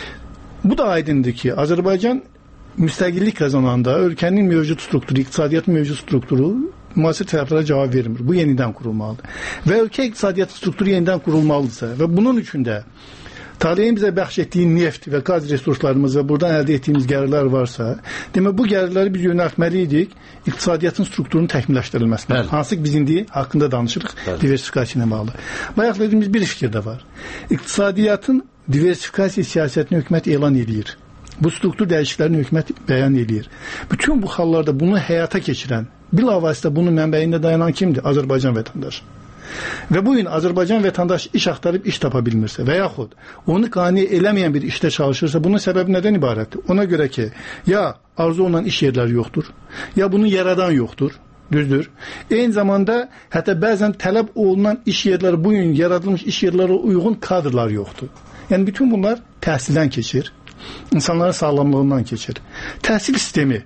Bu da aydındır ki, Azərbaycan müstəqillik qazananda ölkənin mövcud strukturu, iqtisadiyyatın mövcud strukturu müasir tərəflərə cavab vermir. Bu yenidən qurulmalıdır. Və ölkə iqtisadiyyatı strukturu yenidən qurulmalıdırsa və bunun üçün də taleyin bizə bəxş etdiyi neft və qaz resurslarımız və buradan əldə etdiyimiz gəlirlər varsa, demək bu gəlirləri biz yönəltməliydik iqtisadiyyatın strukturunun təkmilləşdirilməsinə. Hansı ki, biz indi haqqında danışırıq, diversifikasiya ilə bağlı. Bayaq dediyimiz bir fikir də var. İqtisadiyyatın diversifikasiya siyasətini hökumət elan edir. Bu struktur dəyişikliklərini hökumət bəyan edir. Bütün bu hallarda bunu həyata keçirən, bilavasitə bunun mənbəyində dayanan kimdir? Azərbaycan vətəndaşı. Və bu gün Azərbaycan vətəndaşı iş axtarıb iş tapa bilmirsə və yaxud onu qane eləməyən bir işdə çalışırsa, bunun səbəbi nədən ibarətdir? Ona görə ki, ya arzu olunan iş yerləri yoxdur, ya bunu yaradan yoxdur, düzdür. Eyni zamanda hətta bəzən tələb olunan iş yerləri, bu gün yaradılmış iş yerlərə uyğun kadrlar yoxdur. Yəni bütün bunlar təhsildən keçir, insanların sağlamlığından keçir. Təhsil sistemi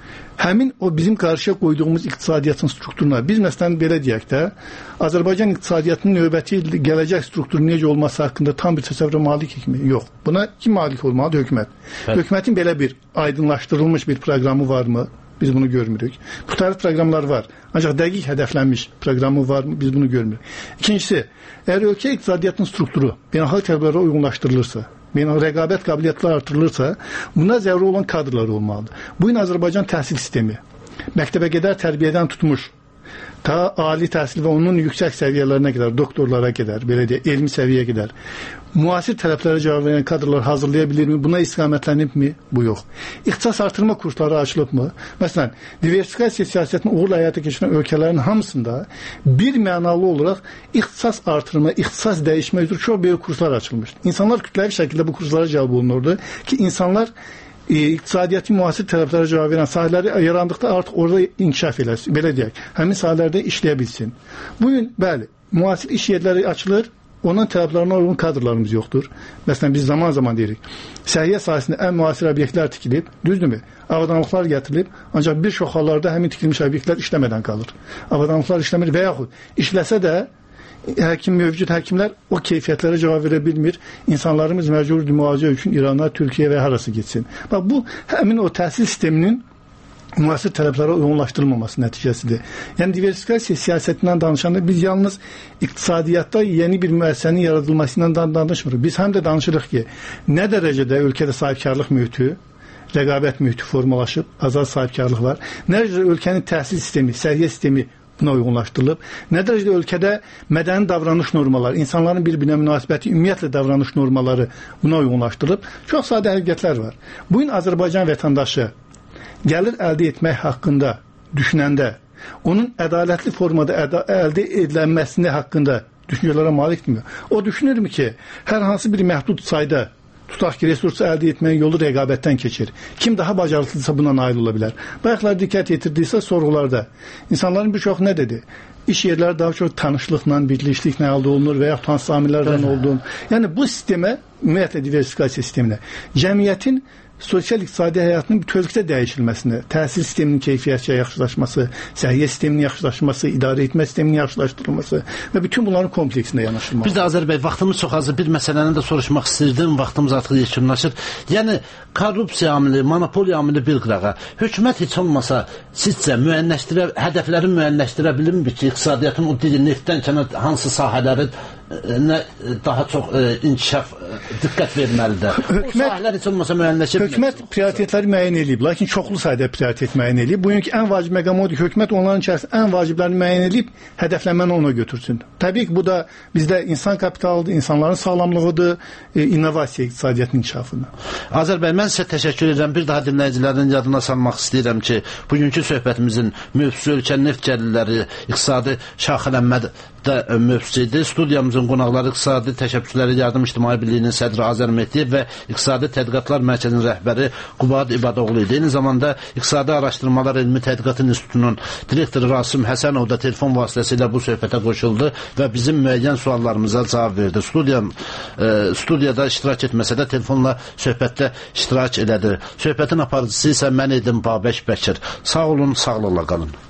həmin o bizim qarşıya qoyduğumuz iqtisadiyyatın strukturuna, biz məsələn belə deyək də, Azərbaycan iqtisadiyyatının növbəti gələcək strukturu necə olması haqqında tam bir təsəvvürə malik kimi? Yox. Buna kim malik olmalıdır? Hökumət. Bəli. Hökumətin belə bir aydınlaşdırılmış bir proqramı varmı? Biz bunu görmürük. Müxtəlif proqramlar var. Ancaq dəqiq hədəflənmiş proqramı varmı? Biz bunu görmürük. İkincisi, əgər ölkə iqtisadiyyatının strukturu beynəlxalq tələblərə uyğunlaşdırılırsa, beynəlxalq rəqabət qabiliyyətləri artırılırsa, buna zəruri olan kadrlar olmalıdır. Bu gün Azərbaycan təhsil sistemi məktəbə qədər tərbiyədən tutmuş, ta ali təhsil və onun yüksək səviyyələrinə qədər, doktorlara qədər, belə deyək, elmi səviyyəyə qədər müasir tələblərə cavab verən kadrlar hazırlaya bilirmi? Buna istiqamətlənibmi? Bu yox. İxtisas artırma kursları açılıbmı? Məsələn, diversifikasiya siyasətini uğurla həyata keçirən ölkələrin hamısında bir mənalı olaraq ixtisas artırma, ixtisas dəyişmə üzrə çox böyük kurslar açılmışdır. İnsanlar kütləvi şəkildə bu kurslara cəlb olunurdu ki, insanlar e, iqtisadiyyatı müasir tələblərə cavab verən sahələri yarandıqda artıq orada inkişaf eləsin. Belə deyək, həmin sahələrdə işləyə bilsin. Bugün, bəli, müasir iş yerləri açılır, onun tələblərinə uyğun kadrlarımız yoxdur. Məsələn, biz zaman-zaman deyirik, səhiyyə sahəsində ən müasir obyektlər tikilib, düzdürmü? Avadanlıqlar gətirilib, ancaq bir çox hallarda həmin tikilmiş obyektlər işləmədən qalır. Avadanlıqlar işləmir və yaxud işləsə də həkim, mövcud həkimlər o keyfiyyətlərə cavab verə bilmir. İnsanlarımız məcbur müalicə üçün İrana, Türkiyə və harası getsin. Bax, bu həmin o təhsil sisteminin müasir tələblərə uyğunlaşdırılmaması nəticəsidir. Yəni, diversifikasiya siyasətindən danışanda biz yalnız iqtisadiyyatda yeni bir müəssisənin yaradılmasından danışmırıq. Biz həm də danışırıq ki, nə dərəcədə ölkədə sahibkarlıq mühiti, rəqabət mühiti formalaşıb, azad sahibkarlıq var. Nə dərəcədə ölkənin təhsil sistemi, səhiyyə sistemi buna uyğunlaşdırılıb. Nə dərəcədə ölkədə mədəni davranış normaları, insanların bir-birinə münasibəti, ümumiyyətlə davranış normaları buna uyğunlaşdırılıb. Çox sadə həqiqətlər var. Bu gün Azərbaycan vətəndaşı gəlir əldə etmək haqqında düşünəndə, onun ədalətli formada əda əldə edilməsinə haqqında düşüncələrə malikdirmi? O düşünürmü ki, hər hansı bir məhdud sayda tutaq ki, resursu əldə etməyin yolu rəqabətdən keçir. Kim daha bacarıqlıdırsa buna nail ola bilər. Bayaqlar diqqət yetirdiysə sorğularda insanların bir çox nə dedi? İş yerləri daha çox tanışlıqla, birlikliklə əldə olunur və ya hansı amillərdən olduğunu. Yəni bu sistemə, ümumiyyətlə diversifikasiya sisteminə, cəmiyyətin sosial-iqtisadi həyatının bütövlükdə dəyişilməsini, təhsil sisteminin keyfiyyətcə yaxşılaşması, səhiyyə sisteminin yaxşılaşması, idarə etmə sisteminin yaxşılaşdırılması və bütün bunların kompleksində yanaşılması. Biz də Azər bəy, vaxtımız çox azdır. Bir məsələni də soruşmaq istirdim. Vaxtımız artıq yekunlaşır. Yəni korrupsiya amili, monopoliya amili bir qırağa. Hökumət heç olmasa sizcə müəyyənləşdirə, hədəfləri müəyyənləşdirə bilirmi ki, iqtisadiyyatın o dili neftdən kənar hansı sahələrin nə daha çox e, inkişaf e, diqqət verməlidir. Hökumət, o sahələr heç olmasa müəyyənləşir. Hökumət prioritetləri müəyyən edib, lakin çoxlu sayda prioritet müəyyən edib. Bugünkü ən vacib məqam odur ki, hökumət onların içərisində ən vaciblərini müəyyən edib, hədəflənməni ona götürsün. Təbii ki, bu da bizdə insan kapitalıdır, insanların sağlamlığıdır, e, innovasiya, iqtisadiyyatın inkişafıdır. Azər bəy, mən sizə təşəkkür edirəm. Bir daha dinləyicilərin yadına salmaq istəyirəm ki, bugünkü söhbətimizin mövzusu ölkənin neft gəlirləri, iqtisadi şaxələnmə də mövzusudur. Studiyamızın qonaqları İqtisadi Təşəbbüsləri Yardım İctimai Birliyinin sədri Azər Mehdiyev və İqtisadi Tədqiqatlar Mərkəzinin rəhbəri Qubad İbadoğlu idi. Eyni zamanda İqtisadi Araşdırmalar Elmi Tədqiqat İnstitutunun direktoru Rasim Həsənov da telefon vasitəsilə bu söhbətə qoşuldu və bizim müəyyən suallarımıza cavab verdi. Studiyam, e, studiyada iştirak etməsə də telefonla söhbətdə iştirak elədi. Söhbətin aparıcısı isə mən idim Babək Bəkir. Sağ olun, sağlıqla qalın.